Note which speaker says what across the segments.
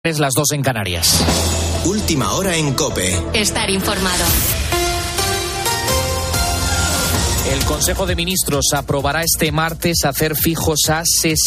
Speaker 1: Es las 2 en Canarias.
Speaker 2: Última hora en COPE.
Speaker 3: Estar informado.
Speaker 1: El Consejo de Ministros aprobará este martes hacer fijos a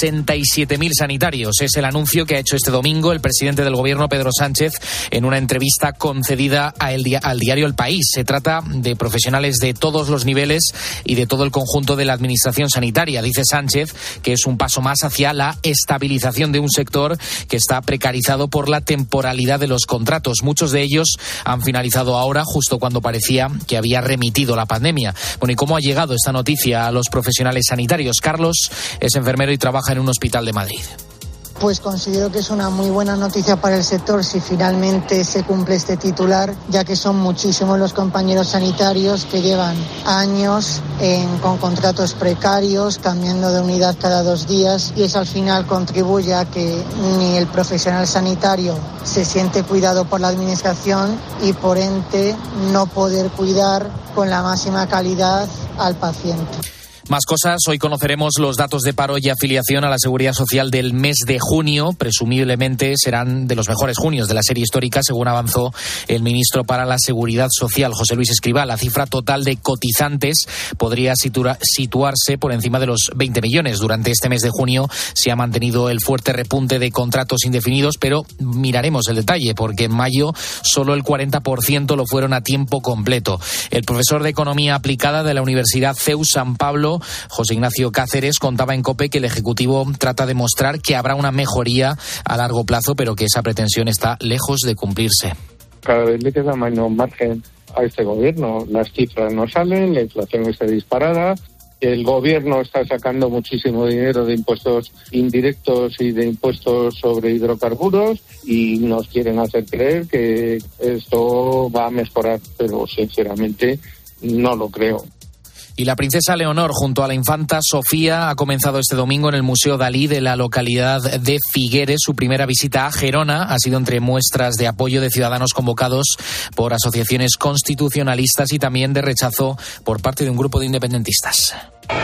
Speaker 1: 67.000 sanitarios. Es el anuncio que ha hecho este domingo el presidente del Gobierno, Pedro Sánchez, en una entrevista concedida al diario El País. Se trata de profesionales de todos los niveles y de todo el conjunto de la administración sanitaria. Dice Sánchez que es un paso más hacia la estabilización de un sector que está precarizado por la temporalidad de los contratos. Muchos de ellos han finalizado ahora, justo cuando parecía que había remitido la pandemia. Bueno, ¿y cómo ha llegado esta noticia a los profesionales sanitarios? Carlos es enfermero y trabaja en un hospital de Madrid.
Speaker 4: Pues considero que es una muy buena noticia para el sector si finalmente se cumple este titular, ya que son muchísimos los compañeros sanitarios que llevan años con contratos precarios, cambiando de unidad cada 2 días, y eso al final contribuye a que ni el profesional sanitario se siente cuidado por la administración y por ende no poder cuidar con la máxima calidad al paciente.
Speaker 1: Más cosas, hoy conoceremos los datos de paro y afiliación a la Seguridad Social del mes de junio. Presumiblemente serán de los mejores junios de la serie histórica, según avanzó el ministro para la Seguridad Social, José Luis Escrivá. La cifra total de cotizantes podría situarse por encima de los 20 millones. Durante este mes de junio se ha mantenido el fuerte repunte de contratos indefinidos, pero miraremos el detalle, porque en mayo solo el 40% lo fueron a tiempo completo. El profesor de Economía Aplicada de la Universidad CEU San Pablo, José Ignacio Cáceres, contaba en COPE que el Ejecutivo trata de mostrar que habrá una mejoría a largo plazo, pero que esa pretensión está lejos de cumplirse.
Speaker 5: Cada vez le queda menos margen a este gobierno. Las cifras no salen, la inflación está disparada, el gobierno está sacando muchísimo dinero de impuestos indirectos y de impuestos sobre hidrocarburos y nos quieren hacer creer que esto va a mejorar, pero sinceramente no lo creo.
Speaker 1: Y la princesa Leonor, junto a la infanta Sofía, ha comenzado este domingo en el Museo Dalí de la localidad de Figueres su primera visita a Gerona. Ha sido entre muestras de apoyo de ciudadanos convocados por asociaciones constitucionalistas y también de rechazo por parte de un grupo de independentistas.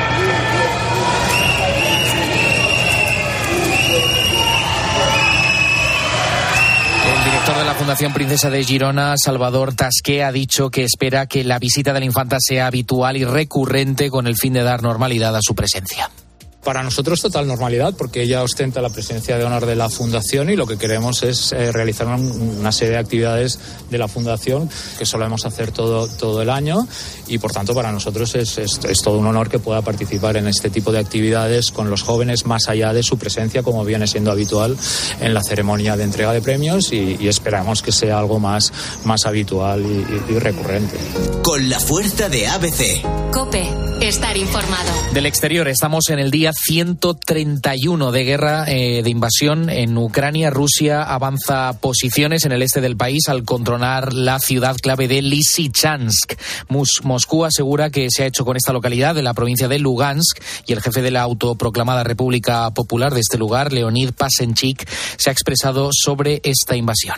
Speaker 1: De la Fundación Princesa de Girona, Salvador Tasqué, ha dicho que espera que la visita de la infanta sea habitual y recurrente con el fin de dar normalidad a su presencia.
Speaker 6: Para nosotros total normalidad, porque ella ostenta la presidencia de honor de la Fundación y lo que queremos es realizar una serie de actividades de la Fundación que solemos hacer todo el año y por tanto para nosotros es todo un honor que pueda participar en este tipo de actividades con los jóvenes más allá de su presencia, como viene siendo habitual en la ceremonia de entrega de premios y esperamos que sea algo más habitual y recurrente.
Speaker 2: Con la fuerza de ABC.
Speaker 3: COPE, estar informado.
Speaker 1: Del exterior, estamos en el día 131 de guerra de invasión en Ucrania. Rusia avanza posiciones en el este del país al controlar la ciudad clave de Lysychansk. Moscú asegura que se ha hecho con esta localidad de la provincia de Lugansk y el jefe de la autoproclamada República Popular de este lugar, Leonid Pasenchik, se ha expresado sobre esta invasión.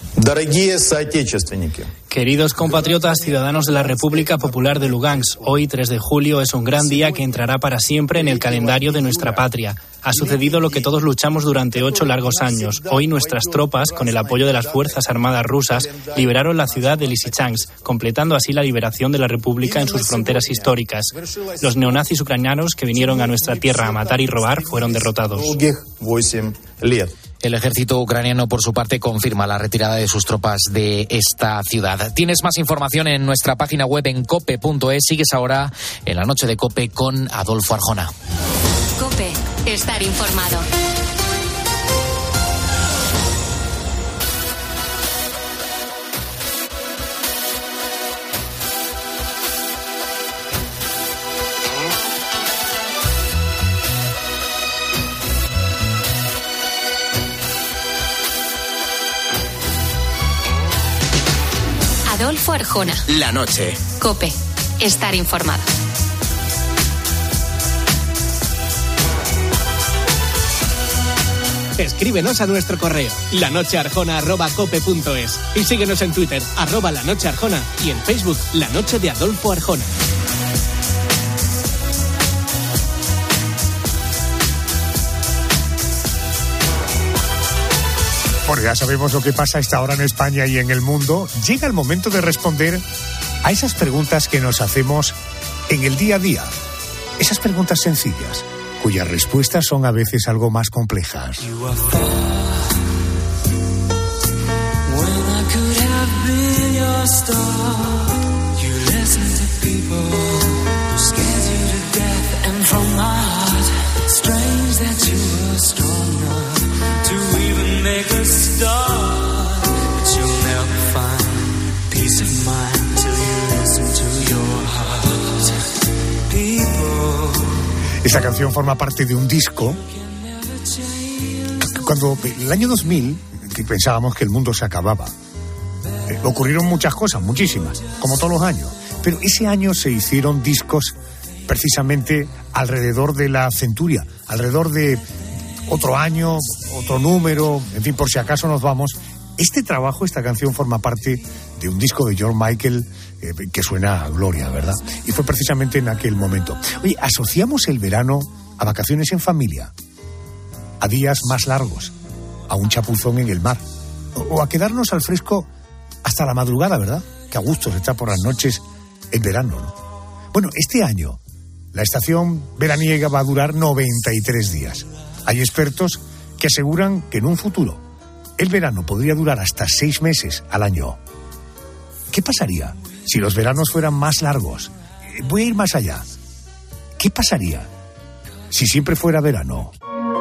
Speaker 7: Queridos compatriotas ciudadanos de la República Popular de Lugansk, hoy 3 de julio es un gran día que entrará para siempre en el calendario de nuestra patria. Ha sucedido lo que todos luchamos durante 8 largos años. Hoy nuestras tropas, con el apoyo de las Fuerzas Armadas rusas, liberaron la ciudad de Lysychansk, completando así la liberación de la República en sus fronteras históricas. Los neonazis ucranianos que vinieron a nuestra tierra a matar y robar fueron derrotados.
Speaker 1: El ejército ucraniano, por su parte, confirma la retirada de sus tropas de esta ciudad. Tienes más información en nuestra página web en cope.es. Sigues ahora en la noche de COPE con Adolfo Arjona.
Speaker 3: COPE, estar informado. Adolfo Arjona.
Speaker 2: La noche.
Speaker 3: COPE, estar informado.
Speaker 8: Escríbenos a nuestro correo lanochearjona@cope.es y síguenos en Twitter @lanochearjona y en Facebook La Noche de Adolfo Arjona.
Speaker 9: Bueno, ya sabemos lo que pasa a esta hora en España y en el mundo. Llega el momento de responder a esas preguntas que nos hacemos en el día a día. Esas preguntas sencillas, cuyas respuestas son a veces algo más complejas. Esta canción forma parte de un disco. Cuando el año 2000, que pensábamos que el mundo se acababa, ocurrieron muchas cosas, muchísimas, como todos los años. Pero ese año se hicieron discos precisamente alrededor de la centuria, alrededor de otro año, otro número, en fin, por si acaso nos vamos. Este trabajo, esta canción forma parte de un disco de George Michael que suena a gloria, ¿verdad? Y fue precisamente en aquel momento. Oye, asociamos el verano a vacaciones en familia, a días más largos, a un chapuzón en el mar, o a quedarnos al fresco hasta la madrugada, ¿verdad? Que a gusto se está por las noches en verano, ¿no? Bueno, este año la estación veraniega va a durar 93 días. Hay expertos que aseguran que en un futuro el verano podría durar hasta 6 meses al año. ¿Qué pasaría si los veranos fueran más largos? Voy a ir más allá. ¿Qué pasaría si siempre fuera verano?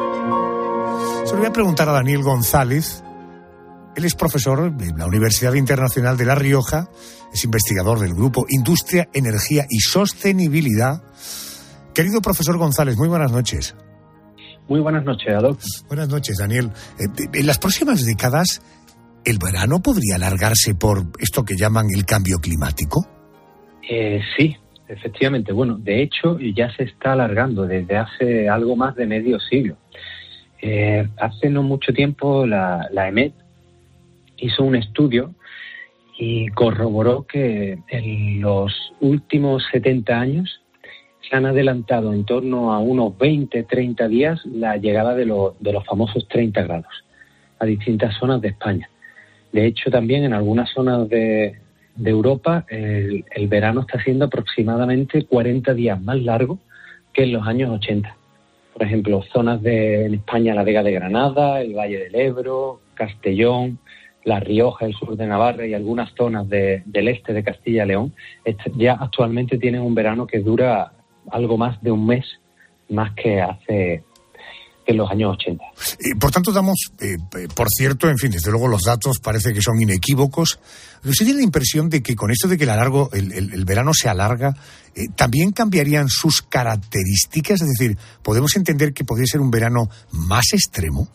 Speaker 9: Se lo voy a preguntar a Daniel González. Él es profesor de la Universidad Internacional de La Rioja, es investigador del grupo Industria, Energía y Sostenibilidad. Querido profesor González, muy buenas noches.
Speaker 10: Muy buenas noches, Adolfo.
Speaker 9: Buenas noches, Daniel. En las próximas décadas, ¿el verano podría alargarse por esto que llaman el cambio climático?
Speaker 10: Sí, efectivamente. Bueno, de hecho, ya se está alargando desde hace algo más de medio siglo. Hace no mucho tiempo la EMET hizo un estudio y corroboró que en los últimos 70 años se han adelantado en torno a unos 20, 30 días la llegada de los famosos 30 grados a distintas zonas de España. De hecho, también en algunas zonas de Europa el verano está siendo aproximadamente 40 días más largo que en los años 80. Por ejemplo, zonas en España, la Vega de Granada, el Valle del Ebro, Castellón, La Rioja, el sur de Navarra y algunas zonas del este de Castilla y León, ya actualmente tienen un verano que dura algo más de un mes, más que hace en los años 80.
Speaker 9: Por tanto, damos, por cierto, en fin, desde luego los datos parece que son inequívocos. ¿Usted tiene la impresión de que con esto de que el verano se alarga, también cambiarían sus características? Es decir, ¿podemos entender que podría ser un verano más extremo?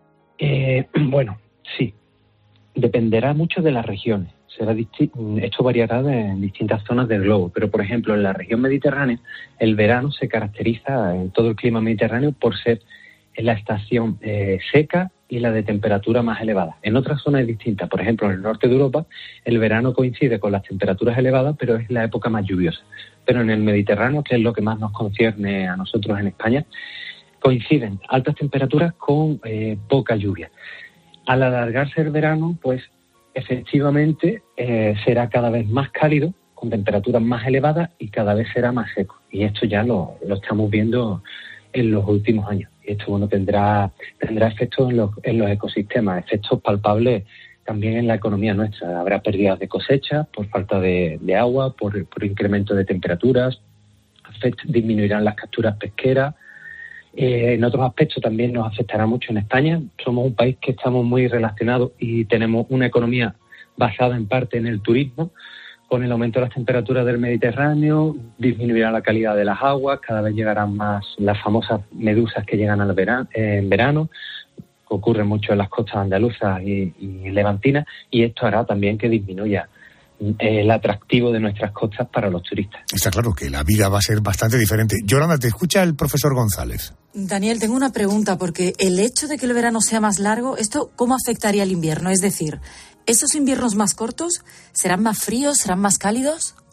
Speaker 10: Bueno, sí. Dependerá mucho de las regiones. Esto variará en distintas zonas del globo, pero por ejemplo en la región mediterránea el verano se caracteriza en todo el clima mediterráneo por ser la estación seca y la de temperatura más elevada. En otras zonas es distinta, por ejemplo en el norte de Europa el verano coincide con las temperaturas elevadas, pero es la época más lluviosa. Pero en el Mediterráneo, que es lo que más nos concierne a nosotros en España, coinciden altas temperaturas con poca lluvia. Al alargarse el verano, pues efectivamente será cada vez más cálido, con temperaturas más elevadas y cada vez será más seco. Y esto ya lo estamos viendo en los últimos años. Y esto tendrá efectos en los ecosistemas, efectos palpables también en la economía nuestra. Habrá pérdidas de cosecha por falta de agua, por incremento de temperaturas, disminuirán las capturas pesqueras. En otros aspectos también nos afectará mucho en España. Somos un país que estamos muy relacionados y tenemos una economía basada en parte en el turismo. Con el aumento de las temperaturas del Mediterráneo disminuirá la calidad de las aguas, cada vez llegarán más las famosas medusas que llegan en verano, que ocurre mucho en las costas andaluzas y levantinas, y esto hará también que disminuya el atractivo de nuestras costas para los turistas.
Speaker 9: Está claro que la vida va a ser bastante diferente. Yolanda, te escucha el profesor González.
Speaker 11: Daniel, tengo una pregunta, porque el hecho de que el verano sea más largo, ¿esto cómo afectaría al invierno? Es decir, ¿esos inviernos más cortos serán más fríos, serán más cálidos?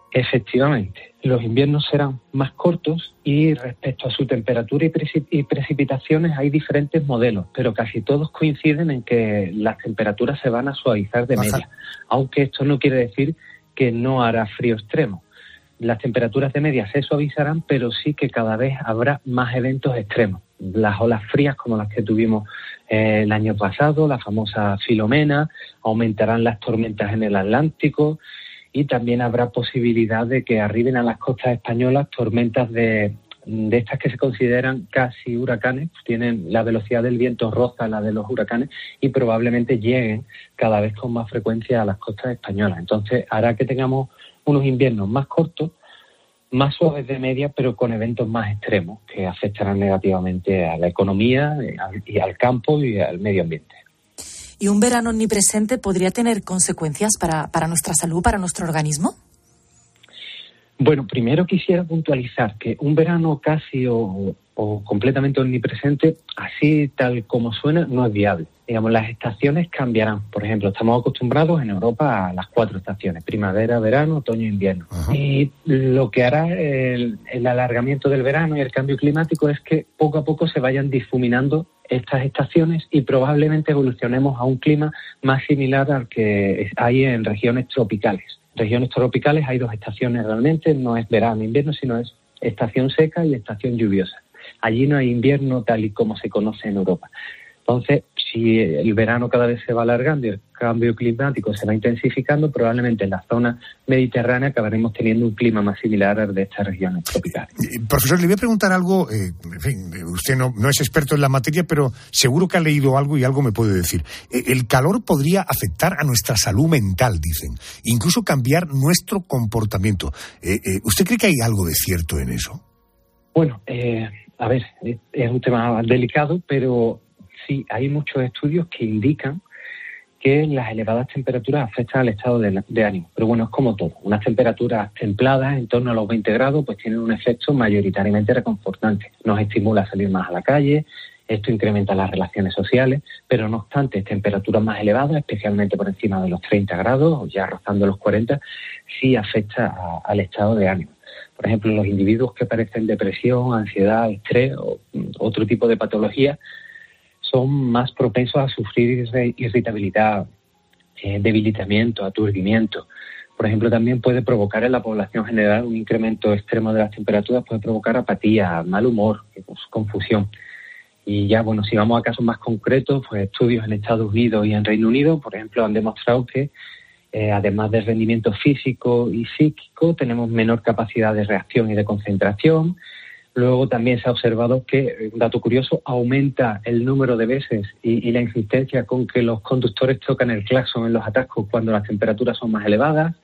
Speaker 10: Efectivamente, los inviernos serán más cortos y respecto a su temperatura y precipitaciones hay diferentes modelos, pero casi todos coinciden en que las temperaturas se van a suavizar de media, aunque esto no quiere decir que no hará frío extremo. Las temperaturas de media se suavizarán, pero sí que cada vez habrá más eventos extremos. Las olas frías como las que tuvimos el año pasado, la famosa Filomena, aumentarán las tormentas en el Atlántico y también habrá posibilidad de que arriben a las costas españolas tormentas de estas que se consideran casi huracanes, tienen la velocidad del viento roza la de los huracanes y probablemente lleguen cada vez con más frecuencia a las costas españolas. Entonces hará que tengamos unos inviernos más cortos, más suaves de media, pero con eventos más extremos que afectarán negativamente a la economía y al campo y al medio ambiente.
Speaker 11: ¿Y un verano omnipresente podría tener consecuencias para nuestra salud, para nuestro organismo?
Speaker 10: Bueno, primero quisiera puntualizar que un verano casi o completamente omnipresente, así tal como suena, no es viable. Digamos, las estaciones cambiarán. Por ejemplo, estamos acostumbrados en Europa a las 4 estaciones, primavera, verano, otoño e invierno. Ajá. Y lo que hará el alargamiento del verano y el cambio climático es que poco a poco se vayan difuminando estas estaciones y probablemente evolucionemos a un clima más similar al que hay en regiones tropicales. En regiones tropicales hay 2 estaciones realmente, no es verano e invierno, sino es estación seca y estación lluviosa. Allí no hay invierno tal y como se conoce en Europa. Entonces, si el verano cada vez se va alargando y el cambio climático se va intensificando, probablemente en la zona mediterránea acabaremos teniendo un clima más similar al de estas regiones tropicales.
Speaker 9: Profesor, le voy a preguntar algo, en fin, usted no es experto en la materia, pero seguro que ha leído algo y algo me puede decir. El calor podría afectar a nuestra salud mental, dicen, incluso cambiar nuestro comportamiento. ¿Usted cree que hay algo de cierto en eso?
Speaker 10: Bueno, a ver, es un tema delicado, pero sí, hay muchos estudios que indican que las elevadas temperaturas afectan al estado de ánimo. Pero bueno, es como todo. Unas temperaturas templadas, en torno a los 20 grados, pues tienen un efecto mayoritariamente reconfortante. Nos estimula a salir más a la calle, esto incrementa las relaciones sociales, pero no obstante, temperaturas más elevadas, especialmente por encima de los 30 grados, o ya rozando los 40, sí afecta al estado de ánimo. Por ejemplo, los individuos que padecen depresión, ansiedad, estrés o otro tipo de patología son más propensos a sufrir irritabilidad, debilitamiento, aturdimiento. Por ejemplo, también puede provocar en la población general un incremento extremo de las temperaturas, puede provocar apatía, mal humor, confusión. Y ya, bueno, si vamos a casos más concretos, pues estudios en Estados Unidos y en Reino Unido, por ejemplo, han demostrado que además del rendimiento físico y psíquico, tenemos menor capacidad de reacción y de concentración. Luego también se ha observado que, un dato curioso, aumenta el número de veces y la insistencia con que los conductores tocan el claxon en los atascos cuando las temperaturas son más elevadas.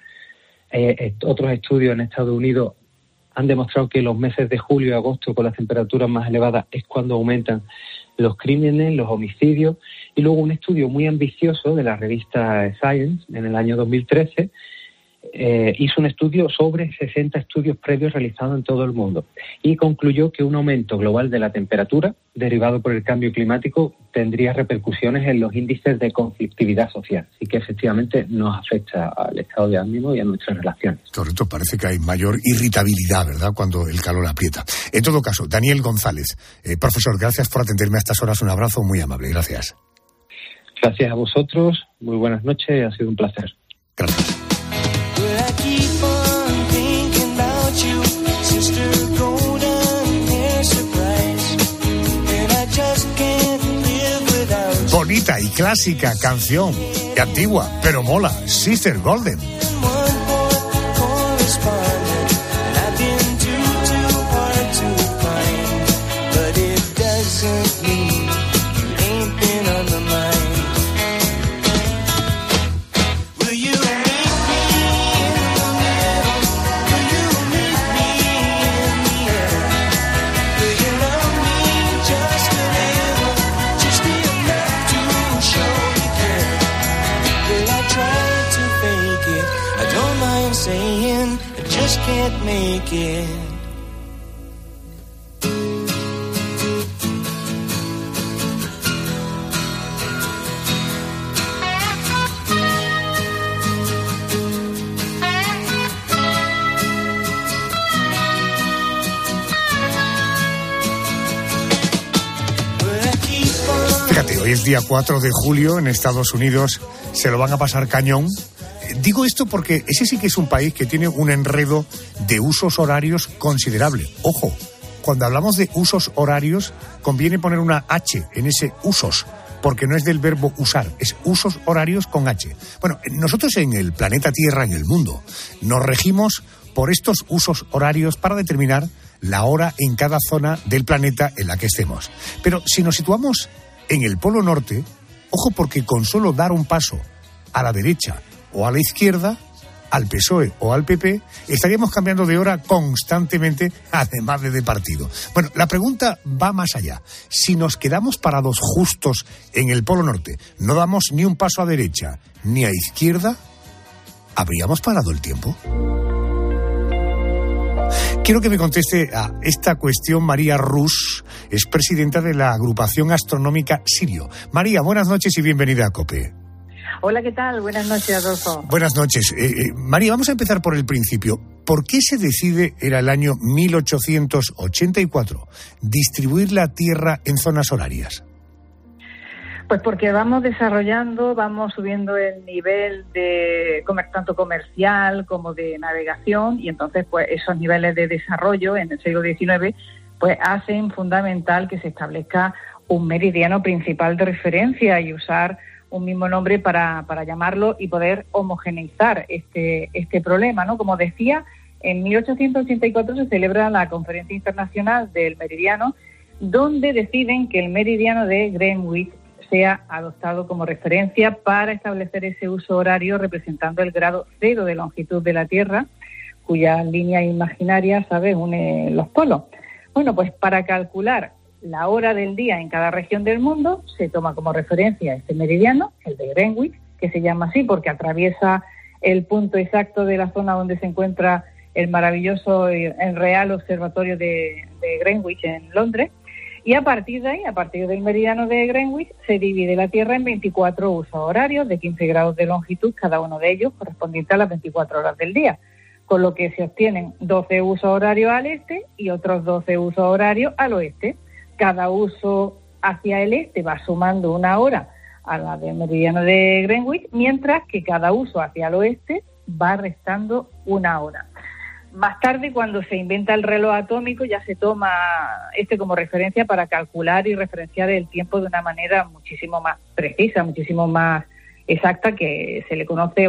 Speaker 10: Otros estudios en Estados Unidos han demostrado que los meses de julio y agosto con las temperaturas más elevadas es cuando aumentan los crímenes, los homicidios. Y luego un estudio muy ambicioso de la revista Science en el año 2013 hizo un estudio sobre 60 estudios previos realizados en todo el mundo y concluyó que un aumento global de la temperatura derivado por el cambio climático tendría repercusiones en los índices de conflictividad social, así que efectivamente nos afecta al estado de ánimo y a nuestras relaciones.
Speaker 9: Correcto, parece que hay mayor irritabilidad, ¿verdad?, cuando el calor aprieta. En todo caso, Daniel González, profesor, gracias por atenderme a estas horas, un abrazo muy amable, gracias.
Speaker 10: Gracias a vosotros, muy buenas noches, ha sido un placer.
Speaker 9: Gracias. Bonita y clásica canción, y antigua, pero mola, Sister Golden.
Speaker 12: Can't make it.
Speaker 9: es día 4 de julio, en Estados Unidos se lo van a pasar cañón. Digo esto porque ese sí que es un país que tiene un enredo de usos horarios considerable. Ojo, cuando hablamos de usos horarios, conviene poner una H en ese usos, porque no es del verbo usar, es usos horarios con H. Bueno, nosotros en el planeta Tierra, en el mundo, nos regimos por estos usos horarios para determinar la hora en cada zona del planeta en la que estemos. Pero si nos situamos en el Polo Norte, ojo, porque con solo dar un paso a la derecha o a la izquierda, al PSOE o al PP, estaríamos cambiando de hora constantemente, además de partido. Bueno, la pregunta va más allá. Si nos quedamos parados justos en el Polo Norte, no damos ni un paso a derecha ni a izquierda, ¿habríamos parado el tiempo? Quiero que me conteste a esta cuestión María Rus, es presidenta de la agrupación astronómica Sirio. María, buenas noches y bienvenida a COPE.
Speaker 13: Hola, ¿qué tal? Buenas noches, Adolfo.
Speaker 9: Buenas noches. María, vamos a empezar por el principio. ¿Por qué se decide, era el año 1884, distribuir la Tierra en zonas horarias?
Speaker 13: Pues porque vamos desarrollando, vamos subiendo el nivel de tanto comercial como de navegación, y entonces pues esos niveles de desarrollo en el siglo XIX pues hacen fundamental que se establezca un meridiano principal de referencia y usar un mismo nombre para llamarlo y poder homogeneizar este problema, ¿no? Como decía, en 1884 se celebra la Conferencia Internacional del Meridiano, donde deciden que el meridiano de Greenwich sea adoptado como referencia para establecer ese uso horario representando el grado cero de longitud de la Tierra, cuya línea imaginaria, ¿sabes?, une los polos. Bueno, pues para calcular la hora del día en cada región del mundo se toma como referencia este meridiano, el de Greenwich, que se llama así porque atraviesa el punto exacto de la zona donde se encuentra el maravilloso, el Real Observatorio de Greenwich en Londres. Y a partir de ahí, a partir del meridiano de Greenwich, se divide la Tierra en 24 usos horarios de 15 grados de longitud, cada uno de ellos correspondiente a las 24 horas del día, con lo que se obtienen 12 usos horarios al este y otros 12 usos horarios al oeste. Cada uso hacia el este va sumando una hora a la del meridiano de Greenwich, mientras que cada uso hacia el oeste va restando una hora. Más tarde, cuando se inventa el reloj atómico, ya se toma como referencia para calcular y referenciar el tiempo de una manera muchísimo más precisa, muchísimo más exacta, que se le conoce,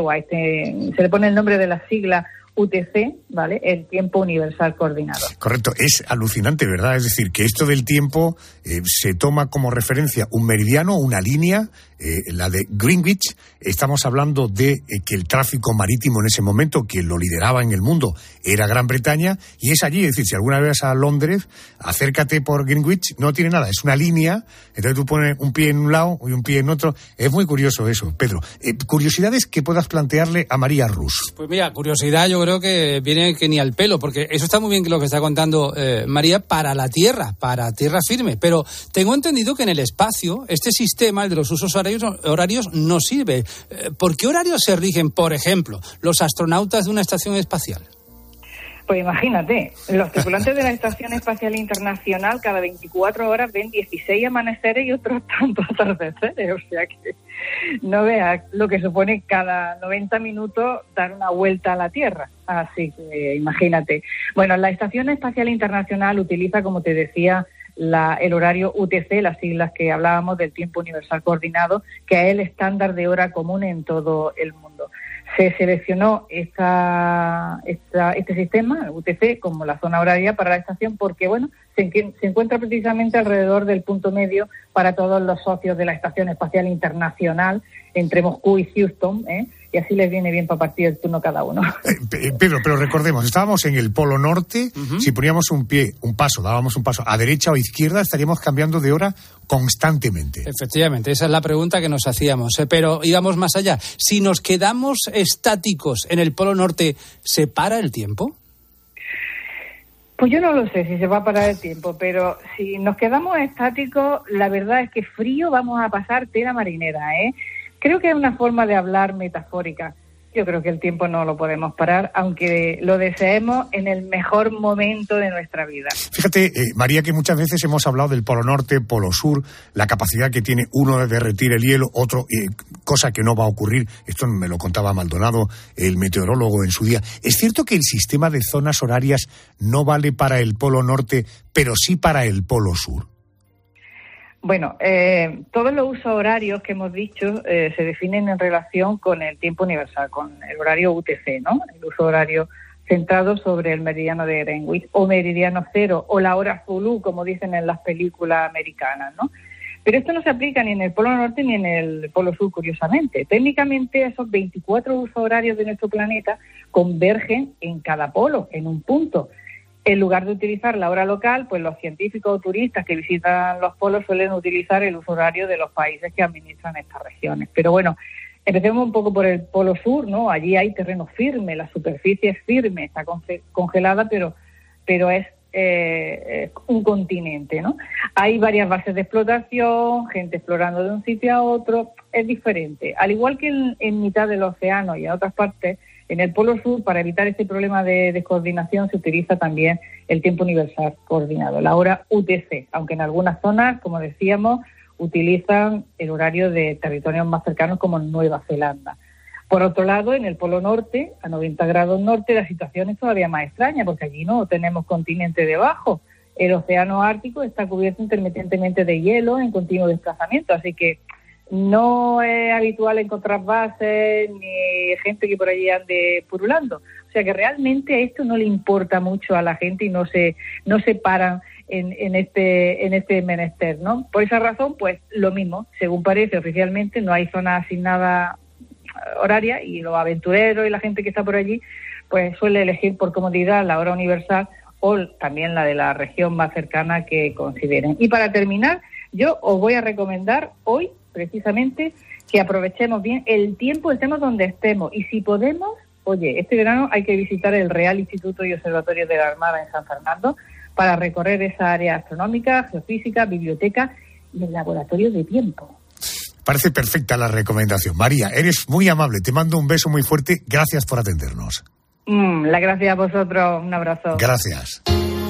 Speaker 13: se le pone el nombre de la sigla UTC, ¿vale? El tiempo universal coordinado.
Speaker 9: Correcto, es alucinante, ¿verdad? Es decir, que esto del tiempo se toma como referencia un meridiano, una línea, la de Greenwich. Estamos hablando de que el tráfico marítimo en ese momento, que lo lideraba en el mundo, era Gran Bretaña, y es allí. Es decir, si alguna vez vas a Londres, acércate por Greenwich, no tiene nada, es una línea, entonces tú pones un pie en un lado y un pie en otro. Es muy curioso eso, Pedro. Curiosidades que puedas plantearle a María Rus.
Speaker 14: Pues mira, curiosidad yo creo que viene que ni al pelo, porque eso está muy bien lo que está contando María para la Tierra firme, pero tengo entendido que en el espacio este sistema, el de los usos horarios no sirve. ¿Por qué horarios se rigen, por ejemplo, los astronautas de una estación espacial?
Speaker 13: Pues imagínate, los tripulantes de la Estación Espacial Internacional cada 24 horas ven 16 amaneceres y otros tantos atardeceres, o sea que no veas lo que supone cada 90 minutos dar una vuelta a la Tierra, así que imagínate. Bueno, la Estación Espacial Internacional utiliza, como te decía, el horario UTC, las siglas que hablábamos del tiempo universal coordinado, que es el estándar de hora común en todo el mundo. Se seleccionó este sistema, el UTC, como la zona horaria para la estación porque, bueno, se encuentra precisamente alrededor del punto medio para todos los socios de la Estación Espacial Internacional entre Moscú y Houston, y así les viene bien para partir el turno cada uno.
Speaker 9: Pedro, pero recordemos, estábamos en el Polo Norte, si poníamos dábamos un paso a derecha o izquierda, estaríamos cambiando de hora constantemente.
Speaker 14: Efectivamente, esa es la pregunta que nos hacíamos, pero íbamos más allá. Si nos quedamos estáticos en el Polo Norte, ¿se para el tiempo?
Speaker 13: Pues yo no lo sé si se va a parar el tiempo, pero si nos quedamos estáticos, la verdad es que frío vamos a pasar tela marinera, Creo que es una forma de hablar metafórica. Yo creo que el tiempo no lo podemos parar, aunque lo deseemos en el mejor momento de nuestra vida.
Speaker 9: Fíjate, María, que muchas veces hemos hablado del Polo Norte, Polo Sur, la capacidad que tiene uno de derretir el hielo, otro, cosa que no va a ocurrir. Esto me lo contaba Maldonado, el meteorólogo, en su día. ¿Es cierto que el sistema de zonas horarias no vale para el Polo Norte, pero sí para el Polo Sur?
Speaker 13: Bueno, todos los usos horarios que hemos dicho se definen en relación con el tiempo universal, con el horario UTC, ¿no? El uso horario centrado sobre el meridiano de Greenwich o meridiano cero o la hora Zulu, como dicen en las películas americanas, ¿no? Pero esto no se aplica ni en el Polo Norte ni en el Polo Sur, curiosamente. Técnicamente, esos 24 usos horarios de nuestro planeta convergen en cada polo, en un punto. En lugar de utilizar la hora local, pues los científicos o turistas que visitan los polos suelen utilizar el uso horario de los países que administran estas regiones. Pero bueno, empecemos un poco por el Polo Sur, ¿no? Allí hay terreno firme, la superficie es firme, está congelada, pero es un continente, ¿no? Hay varias bases de explotación, gente explorando de un sitio a otro, es diferente. Al igual que en mitad del océano y en otras partes, en el Polo Sur, para evitar este problema de descoordinación, se utiliza también el tiempo universal coordinado, la hora UTC, aunque en algunas zonas, como decíamos, utilizan el horario de territorios más cercanos como Nueva Zelanda. Por otro lado, en el Polo Norte, a 90 grados norte, la situación es todavía más extraña, porque allí no tenemos continente debajo. El océano Ártico está cubierto intermitentemente de hielo en continuo desplazamiento, así que no es habitual encontrar bases ni gente que por allí ande purulando. O sea que realmente a esto no le importa mucho a la gente y no se paran en este menester, ¿no? Por esa razón, pues lo mismo, según parece oficialmente, no hay zona asignada horaria y los aventureros y la gente que está por allí, pues suele elegir por comodidad la hora universal o también la de la región más cercana que consideren. Y para terminar, yo os voy a recomendar hoy, precisamente, que aprovechemos bien el tiempo, estemos donde estemos, y si podemos, oye, este verano hay que visitar el Real Instituto y Observatorio de la Armada en San Fernando para recorrer esa área astronómica, geofísica, biblioteca y el laboratorio de tiempo.
Speaker 9: Parece perfecta la recomendación. María, eres muy amable, te mando un beso muy fuerte, gracias por atendernos.
Speaker 13: La gracia a vosotros, un abrazo.
Speaker 9: Gracias.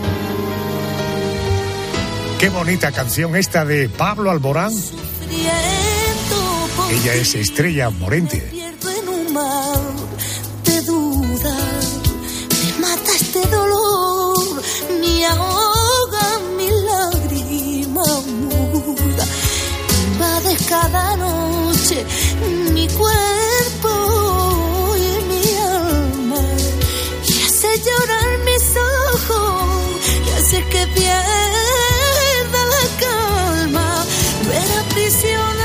Speaker 9: Qué bonita canción esta de Pablo Alborán. Ella es Estrella Morente.
Speaker 15: En un mar de duda, me mata este dolor, me ahoga mi lágrima muda, invades cada noche mi cuerpo y mi alma, y hace llorar mis ojos, y hace que pierda la calma, ver aprisionar.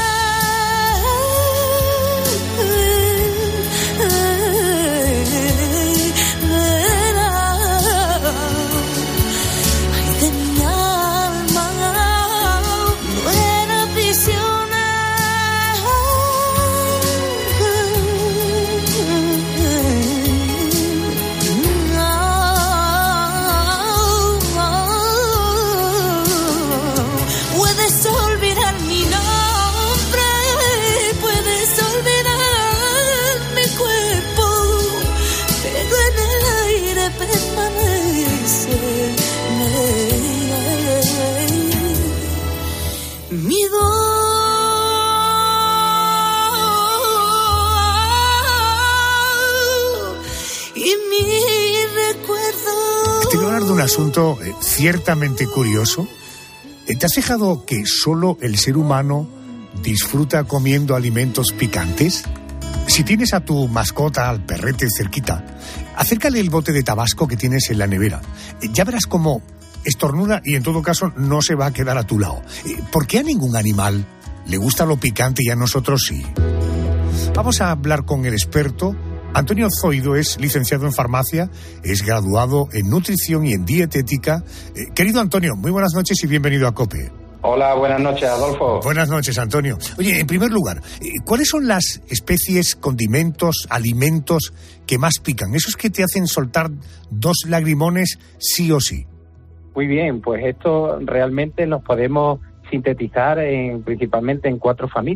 Speaker 9: Un asunto ciertamente curioso. ¿Te has fijado que solo el ser humano disfruta comiendo alimentos picantes? Si tienes a tu mascota, al perrete cerquita, acércale el bote de tabasco que tienes en la nevera. Ya verás cómo estornuda y en todo caso no se va a quedar a tu lado. ¿Por qué a ningún animal le gusta lo picante y a nosotros sí? Vamos a hablar con el experto. Antonio Zoido es licenciado en farmacia, es graduado en nutrición y en dietética. Querido Antonio, muy buenas noches y bienvenido a COPE.
Speaker 16: Hola, buenas noches, Adolfo.
Speaker 9: Buenas noches, Antonio. Oye, en primer lugar, ¿cuáles son las especies, condimentos, alimentos que más pican? Esos que te hacen soltar 2 lagrimones sí o sí.
Speaker 16: Muy bien, pues esto realmente los podemos sintetizar principalmente en 4 familias.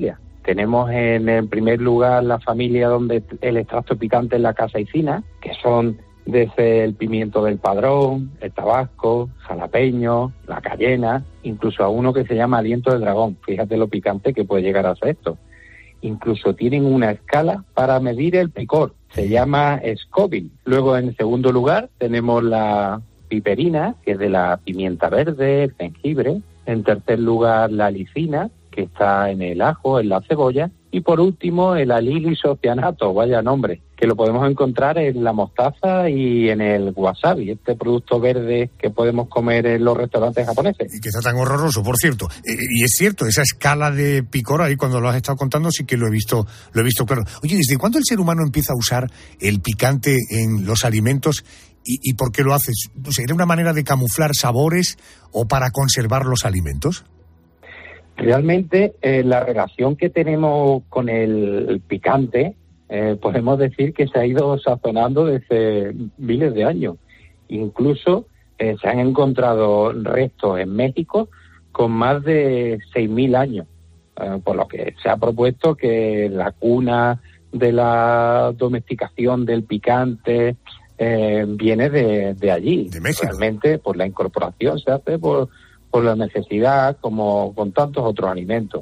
Speaker 16: tenemos en el primer lugar la familia donde el extracto picante es la capsaicina, que son desde el pimiento del padrón, el tabasco, jalapeño, la cayena, incluso a uno que se llama aliento de dragón. Fíjate lo picante que puede llegar a ser esto. Incluso tienen una escala para medir el picor, se llama Scoville. Luego, en segundo lugar, tenemos la piperina, que es de la pimienta verde, el jengibre. En tercer lugar, la alicina, que está en el ajo, en la cebolla. Y por último, el alil isocianato, vaya nombre, que lo podemos encontrar en la mostaza y en el wasabi, este producto verde que podemos comer en los restaurantes japoneses.
Speaker 9: Y que está tan horroroso, por cierto. Y es cierto, esa escala de picor, ahí cuando lo has estado contando sí que lo he visto claro. Oye, ¿desde cuándo el ser humano empieza a usar el picante en los alimentos y por qué lo hace? No sé, ¿era una manera de camuflar sabores o para conservar los alimentos?
Speaker 16: Realmente la relación que tenemos con el picante podemos decir que se ha ido sazonando desde miles de años. Incluso se han encontrado restos en México con más de 6.000 años, por lo que se ha propuesto que la cuna de la domesticación del picante viene de allí.
Speaker 9: De México.
Speaker 16: Realmente, pues la incorporación se hace por la necesidad, como con tantos otros alimentos.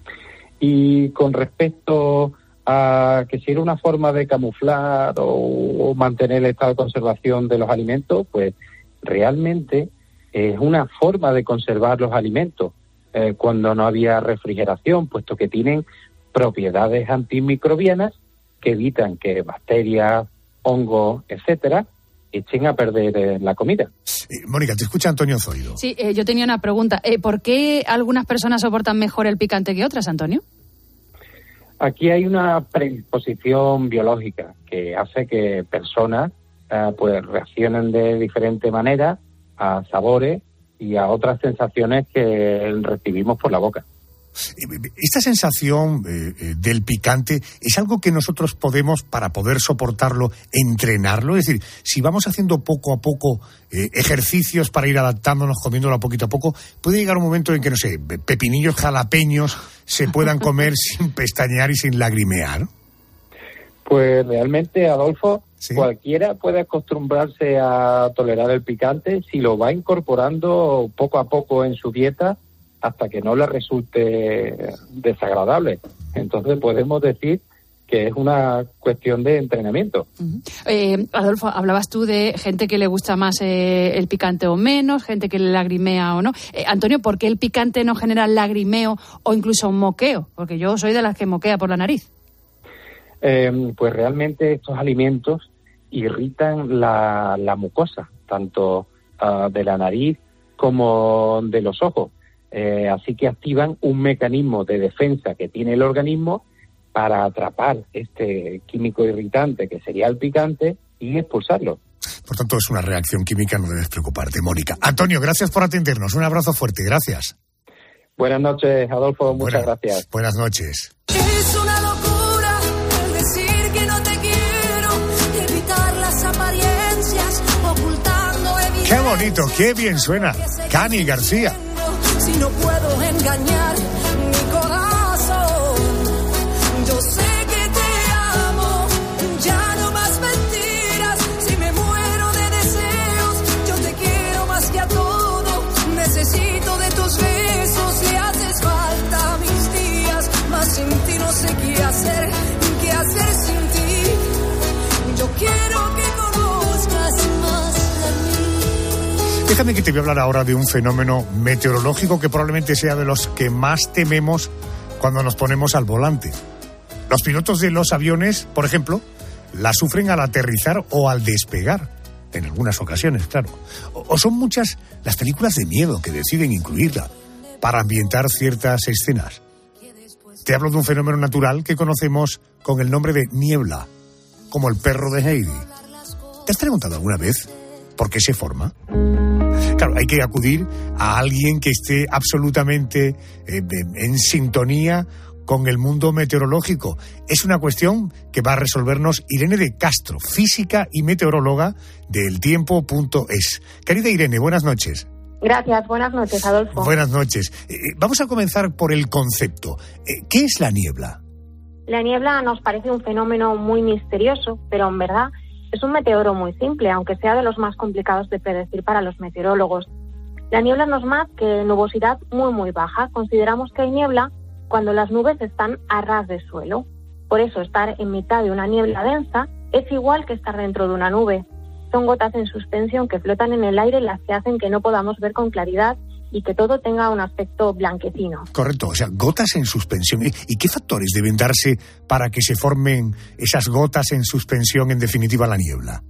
Speaker 16: Y con respecto a que si era una forma de camuflar o mantener el estado de conservación de los alimentos, pues realmente es una forma de conservar los alimentos cuando no había refrigeración, puesto que tienen propiedades antimicrobianas que evitan que bacterias, hongos, etcétera, echen a perder la comida.
Speaker 9: Mónica, te escucha Antonio Zoido.
Speaker 17: Sí, yo tenía una pregunta. ¿Por qué algunas personas soportan mejor el picante que otras, Antonio?
Speaker 16: Aquí hay una predisposición biológica que hace que personas pues reaccionen de diferente manera a sabores y a otras sensaciones que recibimos por la boca.
Speaker 9: Esta sensación del picante es algo que nosotros podemos, para poder soportarlo, entrenarlo. Es decir, si vamos haciendo poco a poco ejercicios para ir adaptándonos, comiéndolo poquito a poco, puede llegar un momento en que, no sé, pepinillos jalapeños se puedan comer sin pestañear y sin lagrimear.
Speaker 16: Pues realmente, Adolfo,
Speaker 9: ¿sí?
Speaker 16: Cualquiera puede acostumbrarse a tolerar el picante si lo va incorporando poco a poco en su dieta, hasta que no le resulte desagradable. Entonces podemos decir que es una cuestión de entrenamiento.
Speaker 17: Adolfo, hablabas tú de gente que le gusta más el picante o menos, gente que le lagrimea o no. Antonio, ¿por qué el picante no genera lagrimeo o incluso un moqueo? Porque yo soy de las que moquea por la nariz.
Speaker 16: Pues realmente estos alimentos irritan la mucosa, tanto de la nariz como de los ojos. Así que activan un mecanismo de defensa que tiene el organismo para atrapar este químico irritante que sería el picante y expulsarlo.
Speaker 9: Por tanto, es una reacción química, no debes preocuparte, Mónica. Antonio, gracias por atendernos. Un abrazo fuerte, gracias.
Speaker 16: Buenas noches, Adolfo, muchas gracias.
Speaker 9: Buenas noches.
Speaker 15: Es una locura el decir que no te quiero, evitar las apariencias, ocultando evidencias.
Speaker 9: Qué bonito, qué bien suena. Cani García.
Speaker 15: Si no puedo engañar mi corazón, yo sé que te amo, ya no más mentiras. Si me muero de deseos, yo te quiero más que a todo. Necesito de tus besos, le haces falta a mis días, más sin ti no sé qué hacer sin ti. Yo quiero que conozcas más de mí.
Speaker 9: Déjame que te voy a hablar ahora de un fenómeno meteorológico que probablemente sea de los que más tememos cuando nos ponemos al volante. Los pilotos de los aviones, por ejemplo, la sufren al aterrizar o al despegar, en algunas ocasiones, claro. O son muchas las películas de miedo que deciden incluirla para ambientar ciertas escenas. Te hablo de un fenómeno natural que conocemos con el nombre de niebla, como el perro de Heidi. ¿Te has preguntado alguna vez por qué se forma? Claro, hay que acudir a alguien que esté absolutamente en sintonía con el mundo meteorológico. Es una cuestión que va a resolvernos Irene de Castro, física y meteoróloga de eltiempo.es. Querida Irene, buenas noches.
Speaker 18: Gracias, buenas noches, Adolfo.
Speaker 9: Buenas noches. Vamos a comenzar por el concepto. ¿Qué es la niebla?
Speaker 18: La niebla nos parece un fenómeno muy misterioso, pero en verdad es un meteoro muy simple, aunque sea de los más complicados de predecir para los meteorólogos. La niebla no es más que nubosidad muy, muy baja. Consideramos que hay niebla cuando las nubes están a ras de suelo. Por eso, estar en mitad de una niebla densa es igual que estar dentro de una nube. Son gotas en suspensión que flotan en el aire las que hacen que no podamos ver con claridad y que todo tenga un aspecto blanquecino.
Speaker 9: Correcto, o sea, gotas en suspensión. ¿Y qué factores deben darse para que se formen esas gotas en suspensión, en definitiva, la niebla?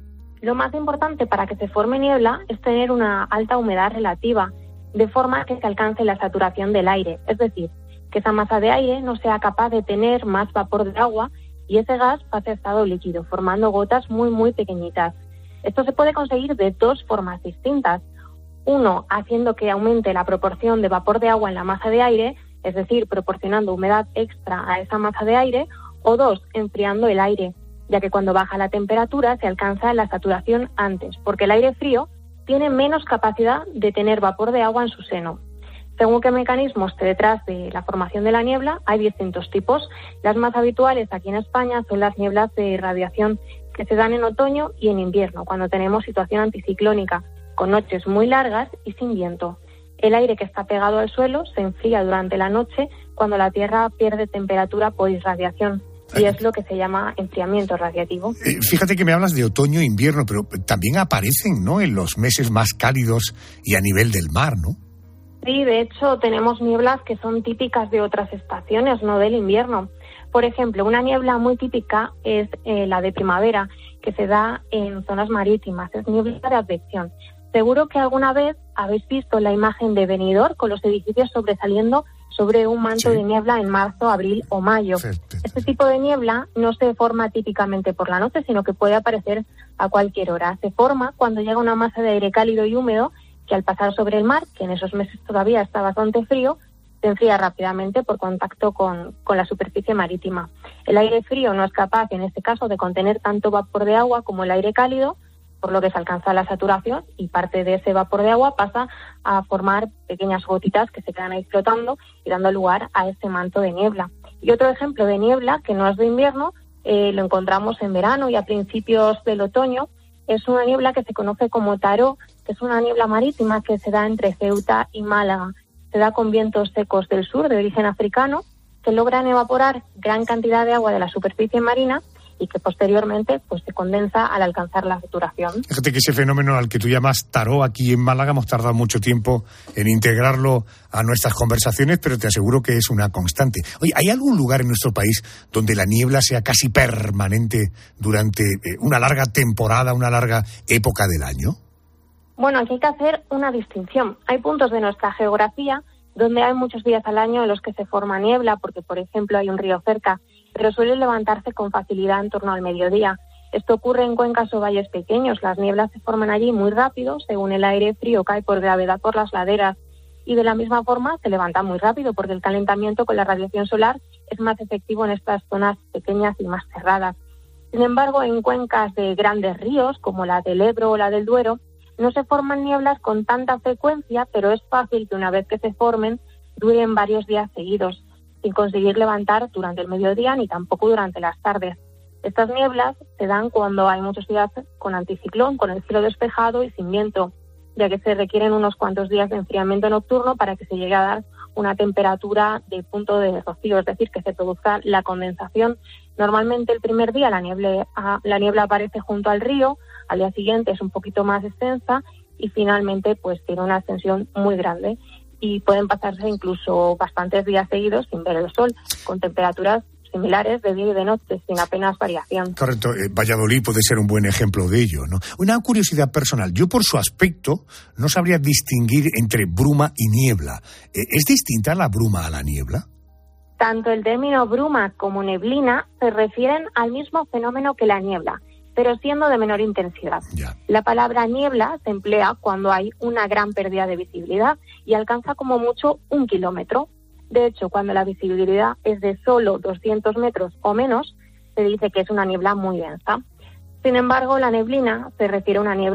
Speaker 18: Lo más importante para que se forme niebla es tener una alta humedad relativa, de forma que se alcance la saturación del aire, es decir, que esa masa de aire no sea capaz de tener más vapor de agua y ese gas pase a estado líquido, formando gotas muy, muy pequeñitas. Esto se puede conseguir de dos formas distintas. Uno, haciendo que aumente la proporción de vapor de agua en la masa de aire, es decir, proporcionando humedad extra a esa masa de aire. O dos, enfriando el aire, ya que cuando baja la temperatura se alcanza la saturación antes, porque el aire frío tiene menos capacidad de tener vapor de agua en su seno. Según qué mecanismo esté detrás de la formación de la niebla, hay distintos tipos. Las más habituales aquí en España son las nieblas de radiación, que se dan en otoño y en invierno, cuando tenemos situación anticiclónica, con noches muy largas y sin viento. El aire que está pegado al suelo se enfría durante la noche cuando la Tierra pierde temperatura por irradiación, y es lo que se llama enfriamiento radiativo.
Speaker 9: Fíjate que me hablas de otoño e invierno, pero también aparecen, ¿no?, en los meses más cálidos y a nivel del mar, ¿no?
Speaker 18: Sí, de hecho tenemos nieblas que son típicas de otras estaciones, no del invierno. Por ejemplo, una niebla muy típica es la de primavera, que se da en zonas marítimas, es niebla de advección. Seguro que alguna vez habéis visto la imagen de Benidorm con los edificios sobresaliendo sobre un manto de niebla en marzo, abril o mayo. Este tipo de niebla no se forma típicamente por la noche, sino que puede aparecer a cualquier hora. Se forma cuando llega una masa de aire cálido y húmedo que al pasar sobre el mar, que en esos meses todavía está bastante frío, se enfría rápidamente por contacto con la superficie marítima. El aire frío no es capaz, en este caso, de contener tanto vapor de agua como el aire cálido, por lo que se alcanza la saturación y parte de ese vapor de agua pasa a formar pequeñas gotitas que se quedan ahí flotando y dando lugar a este manto de niebla. Y otro ejemplo de niebla, que no es de invierno, lo encontramos en verano y a principios del otoño. Es una niebla que se conoce como taró, que es una niebla marítima que se da entre Ceuta y Málaga. Se da con vientos secos del sur de origen africano que logran evaporar gran cantidad de agua de la superficie marina y que posteriormente pues se condensa al alcanzar la saturación.
Speaker 9: Fíjate que ese fenómeno al que tú llamas taró aquí en Málaga hemos tardado mucho tiempo en integrarlo a nuestras conversaciones, pero te aseguro que es una constante. Oye, ¿hay algún lugar en nuestro país donde la niebla sea casi permanente durante una larga temporada, una larga época del año?
Speaker 18: Bueno, aquí hay que hacer una distinción. Hay puntos de nuestra geografía donde hay muchos días al año en los que se forma niebla, porque, por ejemplo, hay un río cerca, pero suele levantarse con facilidad en torno al mediodía. Esto ocurre en cuencas o valles pequeños. Las nieblas se forman allí muy rápido, según el aire frío cae por gravedad por las laderas. Y de la misma forma se levanta muy rápido, porque el calentamiento con la radiación solar es más efectivo en estas zonas pequeñas y más cerradas. Sin embargo, en cuencas de grandes ríos, como la del Ebro o la del Duero, no se forman nieblas con tanta frecuencia, pero es fácil que una vez que se formen, duren varios días seguidos, sin conseguir levantar durante el mediodía ni tampoco durante las tardes. Estas nieblas se dan cuando hay muchos días con anticiclón, con el cielo despejado y sin viento, ya que se requieren unos cuantos días de enfriamiento nocturno para que se llegue a dar una temperatura de punto de rocío, es decir, que se produzca la condensación. Normalmente el primer día la niebla aparece junto al río, al día siguiente es un poquito más extensa y finalmente pues tiene una extensión muy grande y pueden pasarse incluso bastantes días seguidos sin ver el sol, con temperaturas similares de día y de noche, sin apenas variación.
Speaker 9: Correcto. Valladolid puede ser un buen ejemplo de ello, ¿no? Una curiosidad personal. Yo, por su aspecto, no sabría distinguir entre bruma y niebla. ¿Es distinta la bruma a la niebla?
Speaker 18: Tanto el término bruma como neblina se refieren al mismo fenómeno que la niebla, pero siendo de menor intensidad. La palabra niebla se emplea cuando hay una gran pérdida de visibilidad y alcanza como mucho 1 kilómetro. De hecho, cuando la visibilidad es de solo 200 metros o menos, se dice que es una niebla muy densa. Sin embargo, la neblina se refiere a una niebla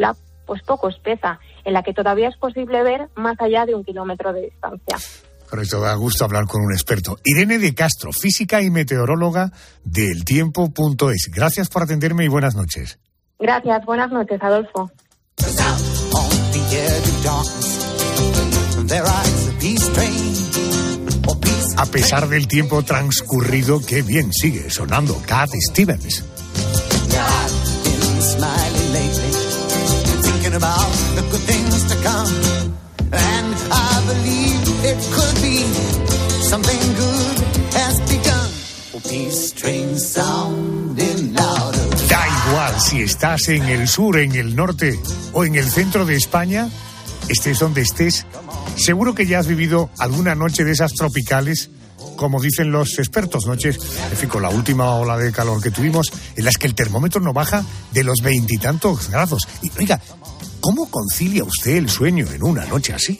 Speaker 18: pues poco espesa, en la que todavía es posible ver más allá de 1 kilómetro de distancia.
Speaker 9: Correcto, da gusto hablar con un experto. Irene de Castro, física y meteoróloga de eltiempo.es. Gracias por atenderme y buenas noches.
Speaker 18: Gracias, buenas noches, Adolfo.
Speaker 9: A pesar del tiempo transcurrido, qué bien sigue sonando Cat Stevens. Da igual si estás en el sur, en el norte o en el centro de España, estés donde estés, seguro que ya has vivido alguna noche de esas tropicales, como dicen los expertos, noches, en fin, con la última ola de calor que tuvimos, en las que el termómetro no baja de los 20 y tantos grados. Y, oiga, ¿cómo concilia usted el sueño en una noche así?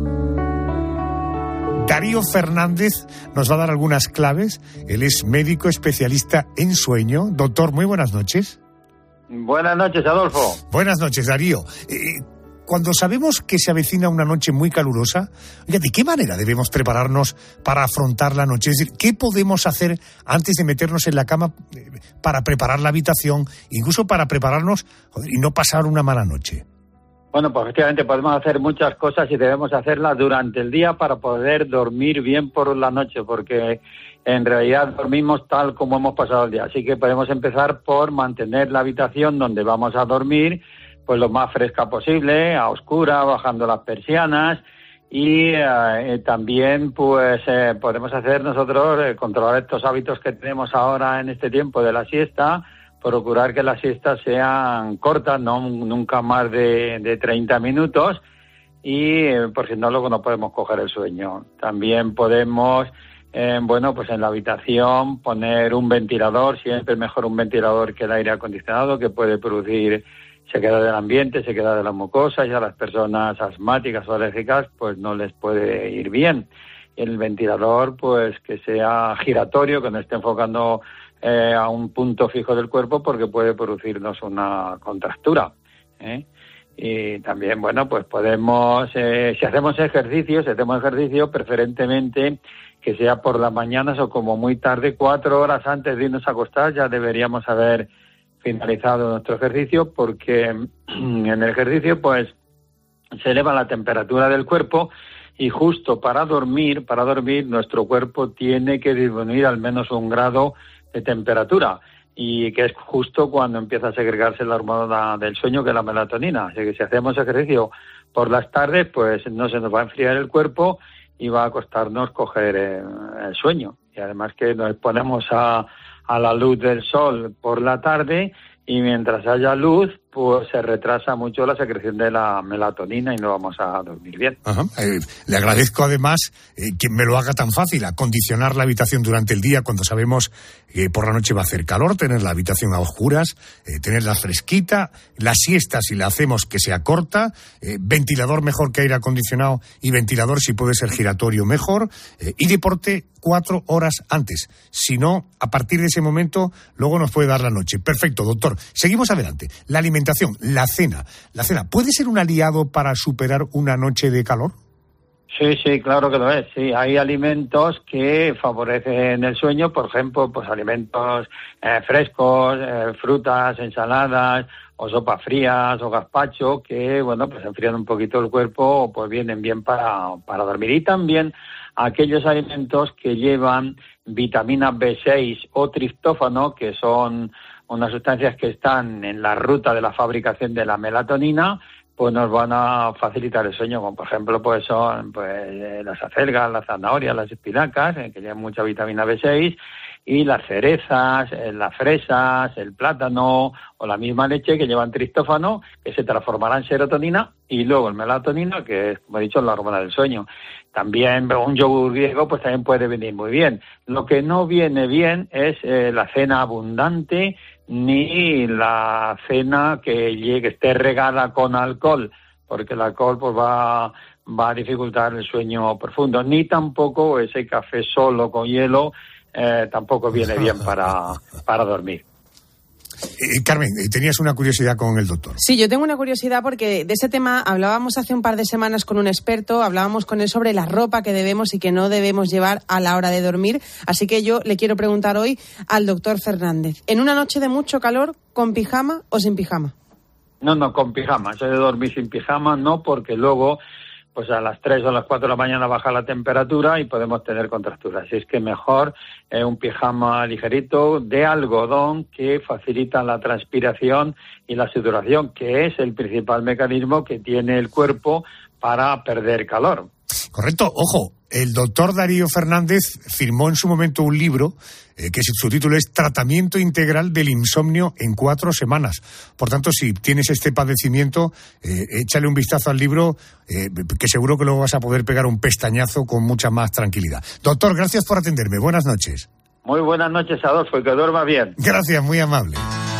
Speaker 9: Darío Fernández nos va a dar algunas claves. Él es médico especialista en sueño. Doctor, muy buenas noches.
Speaker 19: Buenas noches, Adolfo.
Speaker 9: Buenas noches, Darío. Cuando sabemos que se avecina una noche muy calurosa, oiga, ¿de qué manera debemos prepararnos para afrontar la noche? Es decir, ¿qué podemos hacer antes de meternos en la cama para preparar la habitación, incluso para prepararnos y no pasar una mala noche?
Speaker 19: Bueno, pues efectivamente podemos hacer muchas cosas y debemos hacerlas durante el día para poder dormir bien por la noche, porque en realidad dormimos tal como hemos pasado el día. Así que podemos empezar por mantener la habitación donde vamos a dormir pues lo más fresca posible, a oscura, bajando las persianas, y también pues podemos hacer nosotros controlar estos hábitos que tenemos ahora en este tiempo de la siesta, procurar que las siestas sean cortas, nunca más de 30 minutos, y por si no, luego no podemos coger el sueño. También podemos, pues en la habitación poner un ventilador, siempre mejor un ventilador que el aire acondicionado, que puede producir sequedad del ambiente, sequedad de las mucosas, y a las personas asmáticas o alérgicas pues no les puede ir bien. El ventilador pues que sea giratorio, que no esté enfocando a un punto fijo del cuerpo, porque puede producirnos una contractura, Y también, pues podemos, si hacemos ejercicio, preferentemente que sea por las mañanas o como muy tarde, 4 horas antes de irnos a acostar, ya deberíamos haber finalizado nuestro ejercicio, porque en el ejercicio pues se eleva la temperatura del cuerpo, y justo para dormir nuestro cuerpo tiene que disminuir al menos 1 grado de temperatura, y que es justo cuando empieza a segregarse la hormona del sueño, que es la melatonina. Así que si hacemos ejercicio por las tardes, pues no se nos va a enfriar el cuerpo y va a costarnos coger el sueño. Y además que nos exponemos a la luz del sol por la tarde, y mientras haya luz, pues se retrasa mucho la secreción de la melatonina y no vamos a dormir bien.
Speaker 9: Ajá. Le agradezco además que me lo haga tan fácil, acondicionar la habitación durante el día cuando sabemos que por la noche va a hacer calor, tener la habitación a oscuras, tenerla fresquita, la siesta si la hacemos que sea corta, ventilador mejor que aire acondicionado, y ventilador si puede ser giratorio mejor, y deporte 4 horas antes. Si no, a partir de ese momento, luego nos puede dar la noche. Perfecto, doctor. Seguimos adelante. La alimentación, la cena. ¿La cena puede ser un aliado para superar una noche de calor?
Speaker 19: Sí, claro que lo es. Sí, hay alimentos que favorecen el sueño, por ejemplo, pues alimentos frescos, frutas, ensaladas, o sopas frías, o gazpacho, que, pues enfrían un poquito el cuerpo, o pues vienen bien para dormir. Y también aquellos alimentos que llevan vitamina B6 o triptófano, que son unas sustancias que están en la ruta de la fabricación de la melatonina, pues nos van a facilitar el sueño, como por ejemplo pues son las acelgas, las zanahorias, las espinacas, que llevan mucha vitamina B6, y las cerezas, las fresas, el plátano o la misma leche, que llevan triptófano, que se transformará en serotonina, y luego en melatonina, que es, como he dicho, la hormona del sueño. También un yogur griego pues también puede venir muy bien. Lo que no viene bien es la cena abundante, ni la cena que esté regada con alcohol, porque el alcohol pues va a dificultar el sueño profundo, ni tampoco ese café solo con hielo tampoco viene bien para dormir.
Speaker 9: Carmen, tenías una curiosidad con el doctor.
Speaker 20: Sí, yo tengo una curiosidad porque de ese tema hablábamos hace un par de semanas con un experto, hablábamos con él sobre la ropa que debemos y que no debemos llevar a la hora de dormir, así que yo le quiero preguntar hoy al doctor Fernández, ¿en una noche de mucho calor, con pijama o sin pijama?
Speaker 19: No, con pijama. Yo de dormir sin pijama no, porque luego pues a las 3 o a las 4 de la mañana baja la temperatura y podemos tener contracturas. Así es que mejor un pijama ligerito de algodón que facilita la transpiración y la sudoración, que es el principal mecanismo que tiene el cuerpo para perder calor.
Speaker 9: Correcto. Ojo, el doctor Darío Fernández firmó en su momento un libro que su título es Tratamiento Integral del Insomnio en 4 semanas. Por tanto, si tienes este padecimiento, échale un vistazo al libro, que seguro que luego vas a poder pegar un pestañazo con mucha más tranquilidad. Doctor, gracias por atenderme. Buenas noches.
Speaker 19: Muy buenas noches, Adolfo, y que duerma bien.
Speaker 9: Gracias, muy amable.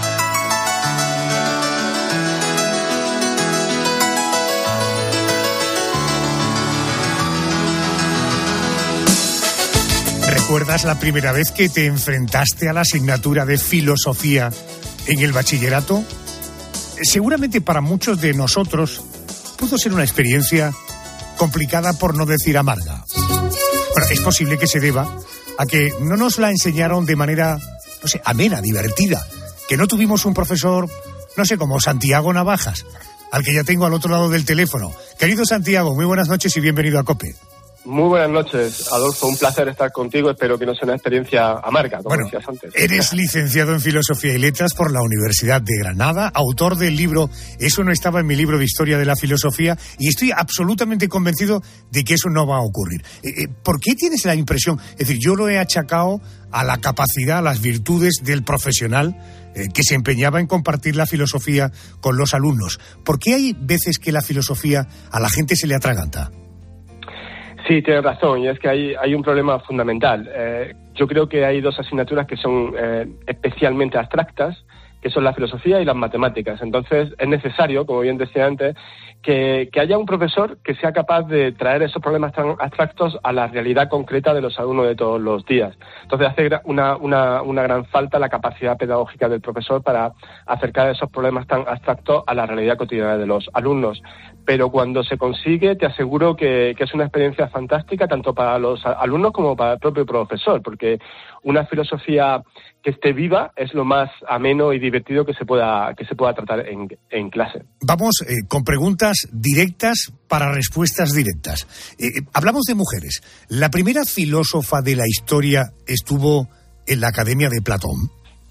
Speaker 9: ¿Recuerdas la primera vez que te enfrentaste a la asignatura de filosofía en el bachillerato? Seguramente para muchos de nosotros pudo ser una experiencia complicada, por no decir amarga. Bueno, es posible que se deba a que no nos la enseñaron de manera, no sé, amena, divertida. Que no tuvimos un profesor, no sé, como Santiago Navajas, al que ya tengo al otro lado del teléfono. Querido Santiago, muy buenas noches y bienvenido a COPE.
Speaker 21: Muy buenas noches, Adolfo. Un placer estar contigo. Espero que no sea una experiencia amarga, como decías antes.
Speaker 9: Eres licenciado en Filosofía y Letras por la Universidad de Granada, autor del libro Eso no estaba en mi libro de Historia de la Filosofía, y estoy absolutamente convencido de que eso no va a ocurrir. ¿Por qué tienes la impresión? Es decir, yo lo he achacado a la capacidad, a las virtudes del profesional que se empeñaba en compartir la filosofía con los alumnos. ¿Por qué hay veces que la filosofía a la gente se le atraganta?
Speaker 21: Sí, tienes razón, y es que hay un problema fundamental. Yo creo que hay 2 asignaturas que son especialmente abstractas, que son la filosofía y las matemáticas. Entonces, es necesario, como bien decía antes, que haya un profesor que sea capaz de traer esos problemas tan abstractos a la realidad concreta de los alumnos de todos los días. Entonces, hace una gran falta la capacidad pedagógica del profesor para acercar esos problemas tan abstractos a la realidad cotidiana de los alumnos. Pero cuando se consigue, te aseguro que es una experiencia fantástica tanto para los alumnos como para el propio profesor, porque una filosofía que esté viva es lo más ameno y divertido que se pueda tratar en clase.
Speaker 9: Vamos con preguntas directas para respuestas directas. Hablamos de mujeres. ¿La primera filósofa de la historia estuvo en la Academia de Platón?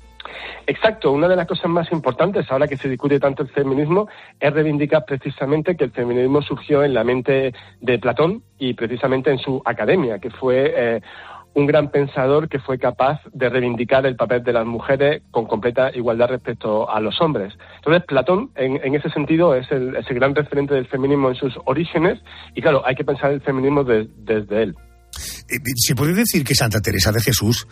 Speaker 21: Exacto, una de las cosas más importantes ahora que se discute tanto el feminismo es reivindicar precisamente que el feminismo surgió en la mente de Platón y precisamente en su academia, que fue un gran pensador que fue capaz de reivindicar el papel de las mujeres con completa igualdad respecto a los hombres. Entonces, Platón, en ese sentido, es el gran referente del feminismo en sus orígenes y, claro, hay que pensar el feminismo desde él.
Speaker 9: ¿Se puede decir que Santa Teresa de Jesús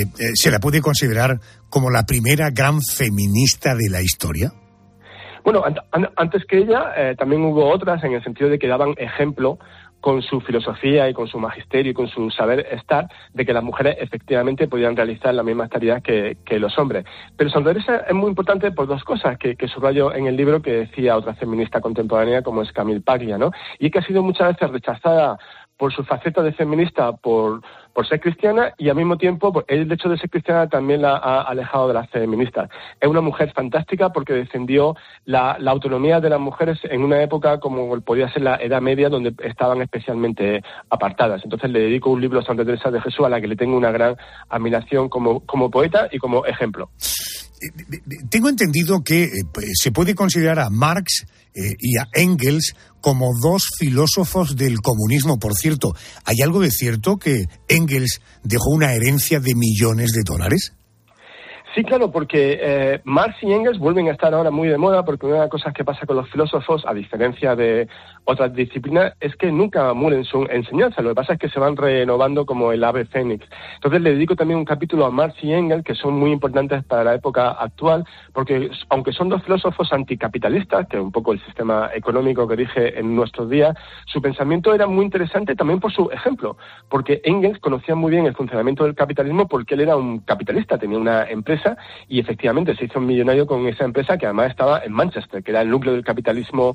Speaker 9: se la puede considerar como la primera gran feminista de la historia?
Speaker 21: Bueno, antes que ella también hubo otras en el sentido de que daban ejemplo con su filosofía y con su magisterio y con su saber estar, de que las mujeres efectivamente podían realizar las mismas tareas que los hombres. Pero Santa Teresa es muy importante por 2 cosas que subrayo en el libro que decía otra feminista contemporánea como es Camille Paglia, ¿no? Y que ha sido muchas veces rechazada por su faceta de feminista, por ser cristiana, y al mismo tiempo el hecho de ser cristiana también la ha alejado de las feministas. Es una mujer fantástica porque defendió la autonomía de las mujeres en una época como podía ser la Edad Media, donde estaban especialmente apartadas. Entonces le dedico un libro a Santa Teresa de Jesús, a la que le tengo una gran admiración como poeta y como ejemplo.
Speaker 9: Tengo entendido que se puede considerar a Marx y a Engels como 2 filósofos del comunismo. Por cierto, ¿hay algo de cierto que Engels dejó una herencia de millones de dólares?
Speaker 21: Sí, claro, porque Marx y Engels vuelven a estar ahora muy de moda, porque una de las cosas que pasa con los filósofos, a diferencia de otras disciplinas, es que nunca mueren su enseñanza. Lo que pasa es que se van renovando como el ave fénix. Entonces le dedico también un capítulo a Marx y Engels, que son muy importantes para la época actual, porque aunque son 2 filósofos anticapitalistas, que es un poco el sistema económico que rige en nuestros días, su pensamiento era muy interesante también por su ejemplo, porque Engels conocía muy bien el funcionamiento del capitalismo porque él era un capitalista, tenía una empresa empresa, y efectivamente se hizo millonario con esa empresa, que además estaba en Manchester, que era el núcleo del capitalismo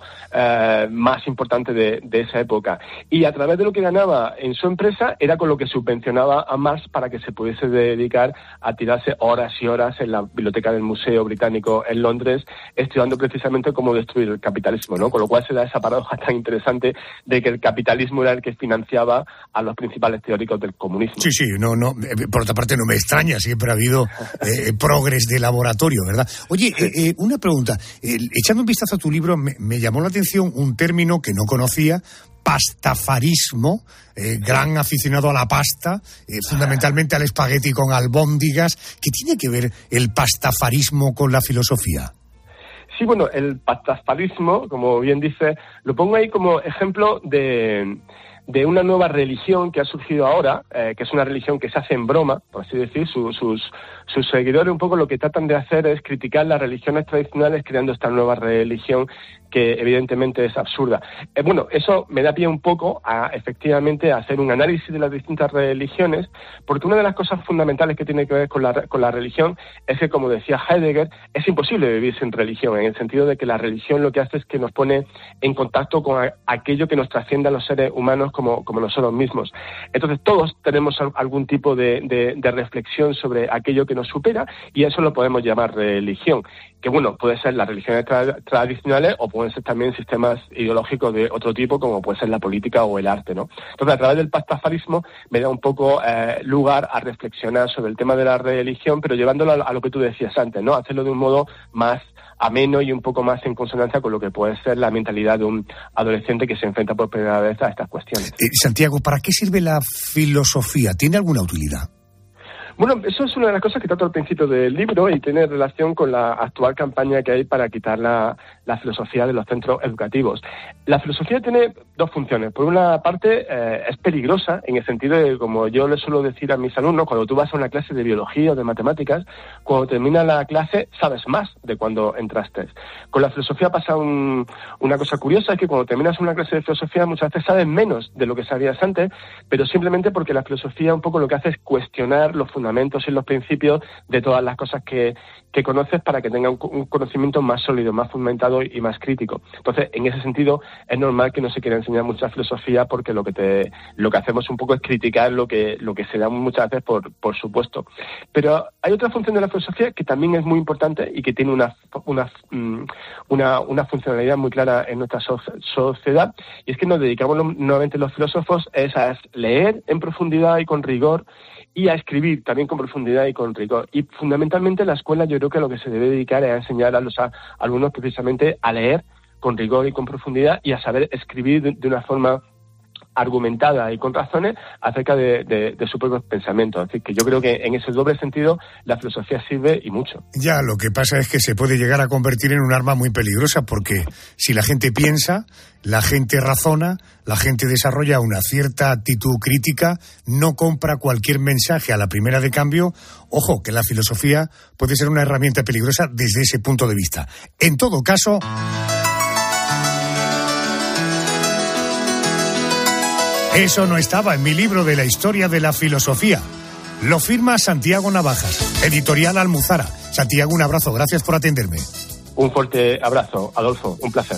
Speaker 21: más importante de esa época. Y a través de lo que ganaba en su empresa era con lo que subvencionaba a Marx para que se pudiese dedicar a tirarse horas y horas en la biblioteca del Museo Británico en Londres, estudiando precisamente cómo destruir el capitalismo, ¿no? Con lo cual se da esa paradoja tan interesante de que el capitalismo era el que financiaba a los principales teóricos del comunismo.
Speaker 9: Sí, no, por otra parte no me extraña, siempre ha habido progres de laboratorio, ¿verdad? Oye, una pregunta, echando un vistazo a tu libro me llamó la atención un término que no conocía, pastafarismo, gran aficionado a la pasta, fundamentalmente al espagueti con albóndigas. ¿Qué tiene que ver el pastafarismo con la filosofía?
Speaker 21: Sí, bueno, el pastafarismo, como bien dice, lo pongo ahí como ejemplo de una nueva religión que ha surgido ahora, que es una religión que se hace en broma, por así decir. Sus seguidores un poco lo que tratan de hacer es criticar las religiones tradicionales creando esta nueva religión que evidentemente es absurda. Bueno, eso me da pie un poco a efectivamente a hacer un análisis de las distintas religiones, porque una de las cosas fundamentales que tiene que ver con la religión es que, como decía Heidegger, es imposible vivir sin religión, en el sentido de que la religión lo que hace es que nos pone en contacto con aquello que nos trasciende a los seres humanos como nosotros mismos. Entonces todos tenemos algún tipo de reflexión sobre aquello que nos supera, y eso lo podemos llamar religión, que bueno, puede ser las religiones tradicionales o pueden ser también sistemas ideológicos de otro tipo, como puede ser la política o el arte, ¿no? Entonces, a través del pastafarismo me da un poco lugar a reflexionar sobre el tema de la religión, pero llevándolo a lo que tú decías antes, ¿no? Hacerlo de un modo más ameno y un poco más en consonancia con lo que puede ser la mentalidad de un adolescente que se enfrenta por primera vez a estas cuestiones.
Speaker 9: Santiago, ¿para qué sirve la filosofía? ¿Tiene alguna utilidad?
Speaker 21: Bueno, eso es una de las cosas que trato al principio del libro y tiene relación con la actual campaña que hay para quitar la filosofía de los centros educativos. La filosofía tiene dos funciones. Por una parte, es peligrosa en el sentido de, como yo le suelo decir a mis alumnos, cuando tú vas a una clase de biología o de matemáticas, cuando termina la clase sabes más de cuando entraste. Con la filosofía pasa una cosa curiosa, es que cuando terminas una clase de filosofía muchas veces sabes menos de lo que sabías antes, pero simplemente porque la filosofía un poco lo que hace es cuestionar los fundamentos y los principios de todas las cosas que conoces para que tengan un conocimiento más sólido, más fundamentado y más crítico. Entonces, en ese sentido, es normal que no se quiera enseñar mucha filosofía porque lo que hacemos un poco es criticar lo que se da muchas veces por supuesto. Pero hay otra función de la filosofía que también es muy importante y que tiene una funcionalidad muy clara en nuestra sociedad, y es que nos dedicamos nuevamente los filósofos a leer en profundidad y con rigor, y a escribir también con profundidad y con rigor. Y fundamentalmente la escuela, yo creo que lo que se debe dedicar es a enseñar a los alumnos precisamente a leer con rigor y con profundidad y a saber escribir de una forma argumentada y con razones acerca de su propio pensamiento. Es decir, que yo creo que en ese doble sentido la filosofía sirve y mucho.
Speaker 9: Ya, lo que pasa es que se puede llegar a convertir en un arma muy peligrosa, porque si la gente piensa, la gente razona, la gente desarrolla una cierta actitud crítica, no compra cualquier mensaje a la primera de cambio. Ojo, que la filosofía puede ser una herramienta peligrosa desde ese punto de vista. En todo caso, eso no estaba en mi libro de la historia de la filosofía. Lo firma Santiago Navajas, editorial Almuzara. Santiago, un abrazo, gracias por atenderme.
Speaker 21: Un fuerte abrazo, Adolfo, un placer.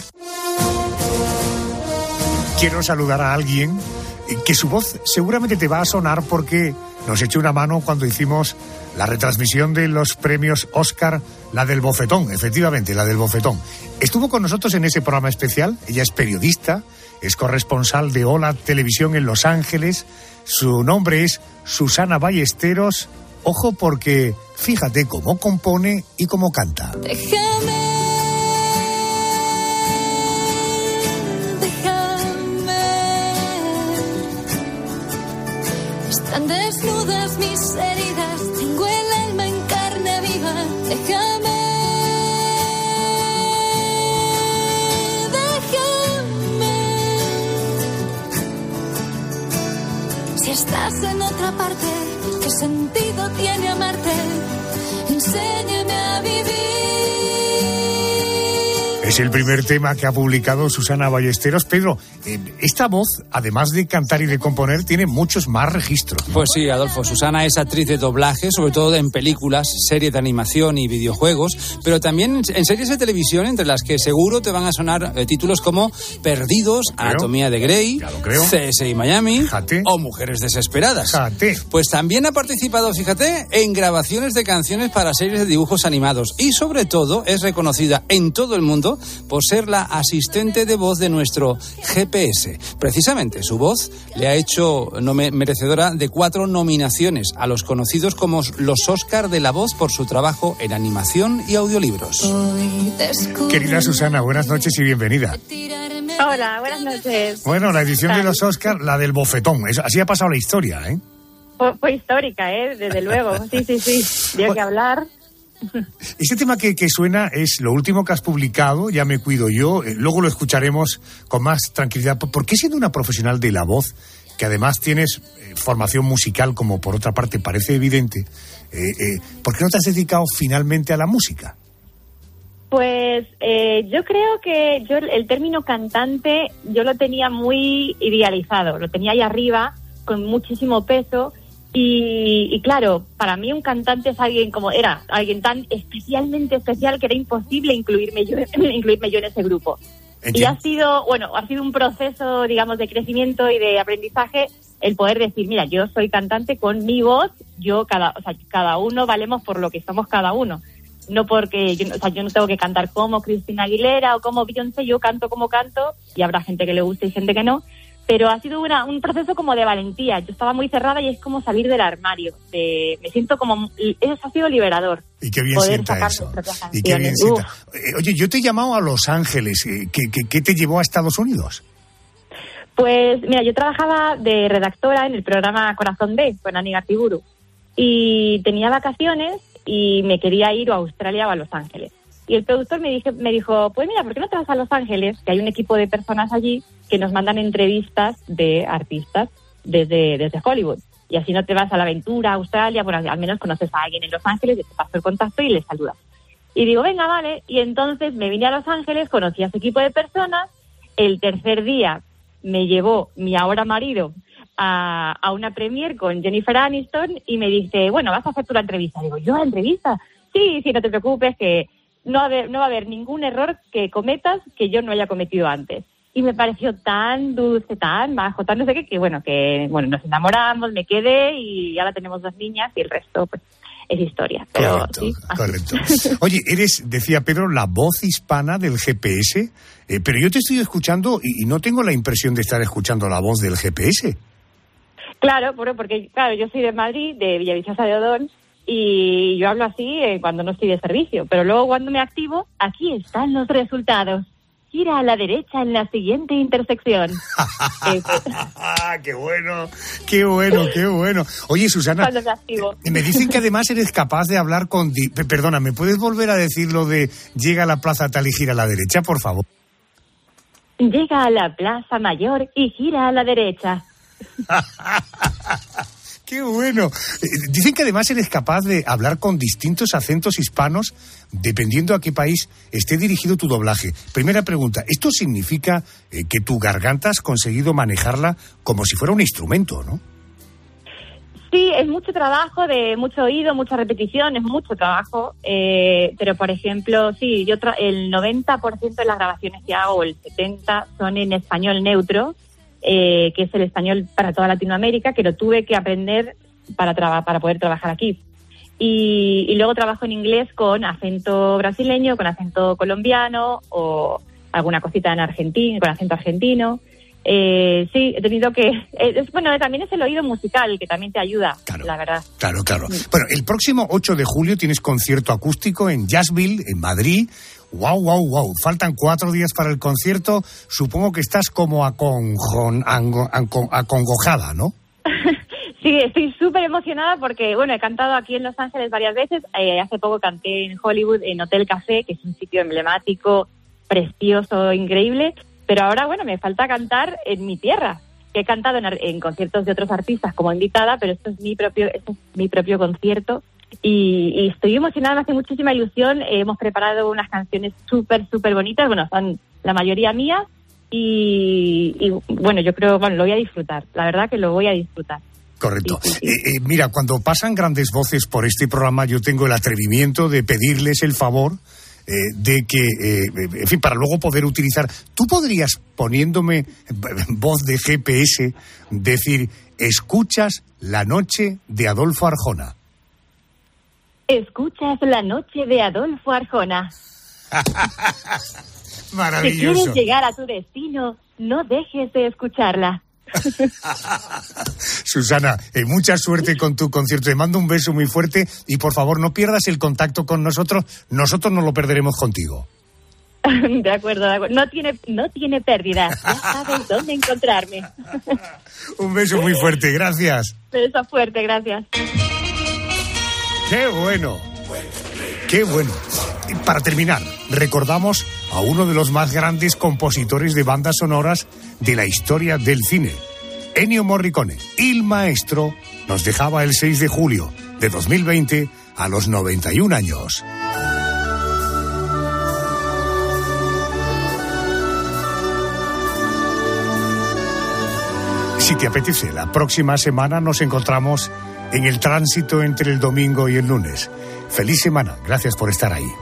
Speaker 9: Quiero saludar a alguien que su voz seguramente te va a sonar porque nos echó una mano cuando hicimos la retransmisión de los premios Oscar, la del bofetón, efectivamente, la del bofetón. Estuvo con nosotros en ese programa especial. Ella es periodista, es corresponsal de Hola Televisión en Los Ángeles. Su nombre es Susana Ballesteros. Ojo, porque fíjate cómo compone y cómo canta.
Speaker 15: Déjame, están desnudas mis heridas, tengo el alma en carne viva. Déjame, si estás en otra parte, ¿qué sentido tiene amarte? Enséñame a vivir.
Speaker 9: Es el primer tema que ha publicado Susana Ballesteros. Pedro, esta voz, además de cantar y de componer, tiene muchos más registros, ¿no?
Speaker 14: Pues sí, Adolfo. Susana es actriz de doblaje, sobre todo en películas, series de animación y videojuegos, pero también en series de televisión, entre las que seguro te van a sonar títulos como Perdidos, Anatomía de Grey, CSI Miami o Mujeres Desesperadas. Pues también ha participado, fíjate, en grabaciones de canciones para series de dibujos animados y sobre todo es reconocida en todo el mundo por ser la asistente de voz de nuestro GPS. Precisamente su voz le ha hecho merecedora de 4 nominaciones a los conocidos como los Oscar de la voz por su trabajo en animación y audiolibros.
Speaker 9: Querida Susana, buenas noches y bienvenida.
Speaker 18: Hola, buenas noches.
Speaker 9: Bueno, la edición de los Oscar, la del bofetón, así ha pasado la historia, ¿eh?
Speaker 18: Fue histórica, desde luego. Sí. Dio que hablar.
Speaker 9: Este tema que suena es lo último que has publicado, Ya me cuido yo, luego lo escucharemos con más tranquilidad. ¿Por qué, siendo una profesional de la voz, que además tienes formación musical, como por otra parte parece evidente, ¿por qué no te has dedicado finalmente a la música?
Speaker 18: Pues yo creo que el término cantante yo lo tenía muy idealizado, lo tenía ahí arriba con muchísimo peso. Y claro, para mí un cantante es alguien tan especialmente especial que era imposible incluirme yo en ese grupo. ¿Entiendes? Y ha sido un proceso, digamos, de crecimiento y de aprendizaje el poder decir, mira, yo soy cantante con mi voz, cada uno valemos por lo que somos cada uno. No porque yo no tengo que cantar como Cristina Aguilera o como Beyoncé, yo canto como canto y habrá gente que le guste y gente que no. Pero ha sido un proceso como de valentía. Yo estaba muy cerrada y es como salir del armario. Me siento como... Eso ha sido liberador.
Speaker 9: Y qué bien sienta eso. Y qué bien sienta. Oye, yo te he llamado a Los Ángeles. ¿Qué te llevó a Estados Unidos?
Speaker 18: Pues, mira, yo trabajaba de redactora en el programa Corazón D, con Ani Gartiburu. Y tenía vacaciones y me quería ir a Australia o a Los Ángeles. Y el productor me dijo, pues mira, ¿por qué no te vas a Los Ángeles? Que hay un equipo de personas allí que nos mandan entrevistas de artistas desde Hollywood. Y así no te vas a la aventura, a Australia, bueno, al menos conoces a alguien en Los Ángeles, te paso el contacto y les saludas. Y digo, venga, vale. Y entonces me vine a Los Ángeles, conocí a ese equipo de personas. El tercer día me llevó mi ahora marido a una premiere con Jennifer Aniston y me dice, bueno, vas a hacer tú la entrevista. Digo, ¿yo la entrevista? Sí, no te preocupes, que no va a haber ningún error que cometas que yo no haya cometido antes. Y me pareció tan dulce, tan majo, tan no sé qué, que nos enamoramos, me quedé y ahora tenemos 2 niñas y el resto, pues, es historia. Pero,
Speaker 9: correcto. Oye, decía Pedro, la voz hispana del GPS, pero yo te estoy escuchando y no tengo la impresión de estar escuchando la voz del GPS.
Speaker 18: Claro, porque yo soy de Madrid, de Villaviciosa de Odón, y yo hablo así cuando no estoy de servicio, pero luego cuando me activo, aquí están los resultados. Gira a la derecha en la siguiente intersección.
Speaker 9: ¡Qué bueno! Oye, Susana,
Speaker 18: cuando me activo.
Speaker 9: Me dicen que además eres capaz de hablar con... Perdona, ¿me puedes volver a decir lo de llega a la plaza tal y gira a la derecha, por favor?
Speaker 18: Llega a la Plaza Mayor y gira a la derecha.
Speaker 9: ¡Qué bueno! Dicen que además eres capaz de hablar con distintos acentos hispanos dependiendo a qué país esté dirigido tu doblaje. Primera pregunta, ¿esto significa que tu garganta has conseguido manejarla como si fuera un instrumento, no?
Speaker 18: Sí, es mucho trabajo, de mucho oído, mucha repetición, es mucho trabajo. Pero, por ejemplo, sí, el 90% de las grabaciones que hago, o el 70%, son en español neutro. Que es el español para toda Latinoamérica, que lo tuve que aprender para poder trabajar aquí. Y luego trabajo en inglés con acento brasileño, con acento colombiano o alguna cosita en argentino, con acento argentino. Sí, he tenido que... también es el oído musical, que también te ayuda, la verdad. Claro.
Speaker 9: Bueno, el próximo 8 de julio tienes concierto acústico en Jazzville, en Madrid. ¡Wow! Faltan 4 días para el concierto. Supongo que estás como acongojada, ¿no?
Speaker 18: Sí, estoy súper emocionada porque, he cantado aquí en Los Ángeles varias veces. Hace poco canté en Hollywood, en Hotel Café, que es un sitio emblemático, precioso, increíble. Pero ahora, me falta cantar en mi tierra. He cantado en conciertos de otros artistas como invitada, pero este es mi propio concierto
Speaker 4: Y estoy emocionada, me hace muchísima ilusión. Hemos preparado unas canciones súper bonitas, bueno, son la mayoría mías y bueno, yo creo, bueno, lo voy a disfrutar, la verdad que lo voy a disfrutar.
Speaker 9: Correcto. Mira, cuando pasan grandes voces por este programa, yo tengo el atrevimiento de pedirles el favor de que, en fin, para luego poder utilizar. Tú podrías, poniéndome voz de GPS, decir, escuchas La noche de Adolfo Arjona.
Speaker 4: Escuchas La noche de Adolfo Arjona.
Speaker 9: Maravilloso.
Speaker 4: Si quieres llegar a tu destino, no dejes de escucharla.
Speaker 9: Susana, mucha suerte con tu concierto. Te mando un beso muy fuerte y por favor no pierdas el contacto con nosotros. Nosotros no lo perderemos contigo.
Speaker 4: De acuerdo. No tiene pérdida. Ya sabes dónde encontrarme.
Speaker 9: Un beso muy fuerte, gracias.
Speaker 4: Beso fuerte, gracias.
Speaker 9: ¡Qué bueno! ¡Qué bueno! Y para terminar, recordamos a uno de los más grandes compositores de bandas sonoras de la historia del cine, Ennio Morricone. El maestro nos dejaba el 6 de julio de 2020 a los 91 años. Si te apetece, la próxima semana nos encontramos en el tránsito entre el domingo y el lunes. Feliz semana, gracias por estar ahí.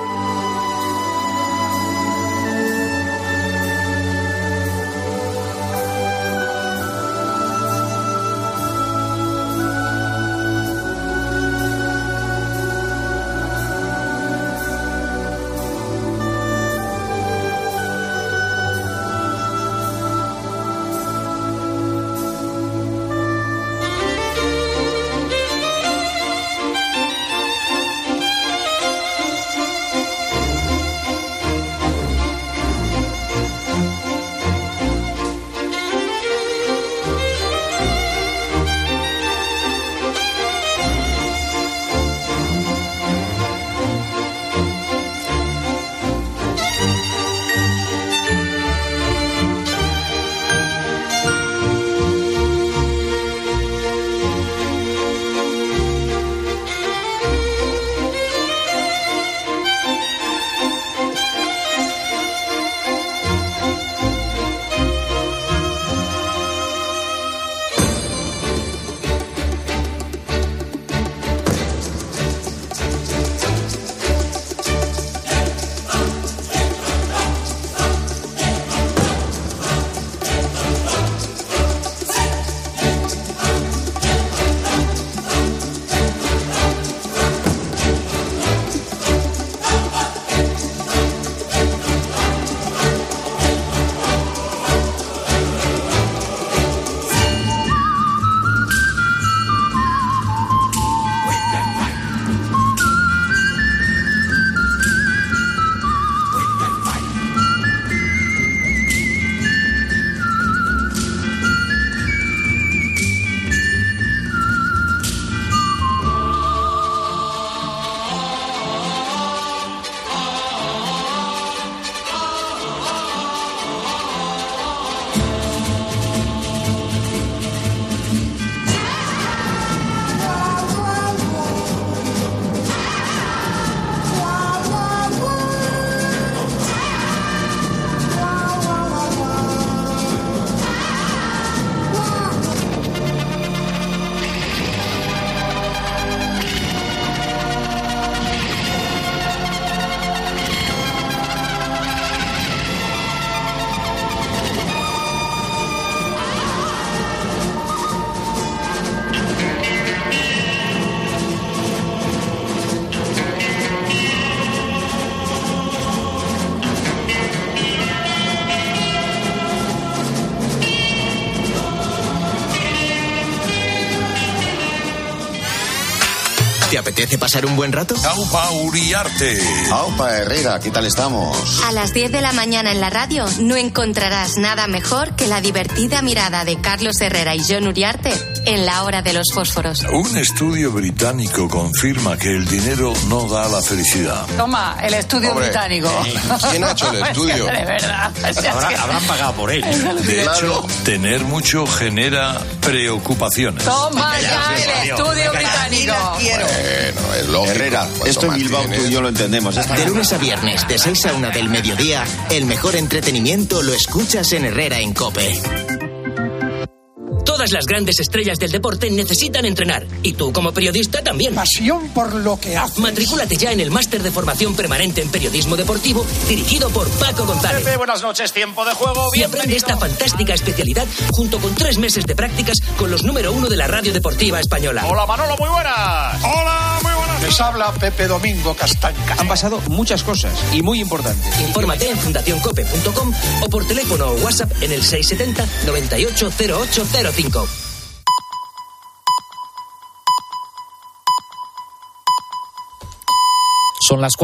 Speaker 2: ¿Te apetece pasar un buen rato?
Speaker 22: Aupa Uriarte.
Speaker 23: Aupa Herrera, ¿qué tal estamos?
Speaker 3: A las 10 de la mañana en la radio no encontrarás nada mejor que la divertida mirada de Carlos Herrera y Jon Uriarte en La Hora de los Fósforos.
Speaker 22: Un estudio británico confirma que el dinero no da la felicidad.
Speaker 24: Toma, el estudio británico.
Speaker 23: ¿Quién ha hecho el estudio?
Speaker 24: De verdad.
Speaker 23: Habrán pagado por él.
Speaker 22: De hecho, tener mucho genera preocupaciones.
Speaker 24: Toma ya el estudio británico.
Speaker 23: Bueno, es lógico. Herrera, esto en Bilbao tú y yo lo entendemos.
Speaker 2: De lunes a viernes, de 6 a 1 del mediodía, el mejor entretenimiento lo escuchas en Herrera en COPE.
Speaker 1: Todas las grandes estrellas del deporte necesitan entrenar. Y tú, como periodista, también.
Speaker 5: Pasión por lo que haces.
Speaker 1: Matrículate ya en el máster de formación permanente en periodismo deportivo, dirigido por Paco González.
Speaker 5: Pepe, buenas noches, tiempo de juego.
Speaker 1: Y aprende esta fantástica especialidad junto con 3 meses de prácticas con los número 1 de la radio deportiva española.
Speaker 5: Hola, Manolo, muy buenas. Hola, muy buenas. Les habla Pepe Domingo Castaña.
Speaker 6: Han pasado muchas cosas y muy importantes.
Speaker 1: Infórmate en fundacioncope.com o por teléfono o WhatsApp en el 670 98 0805.
Speaker 6: Son las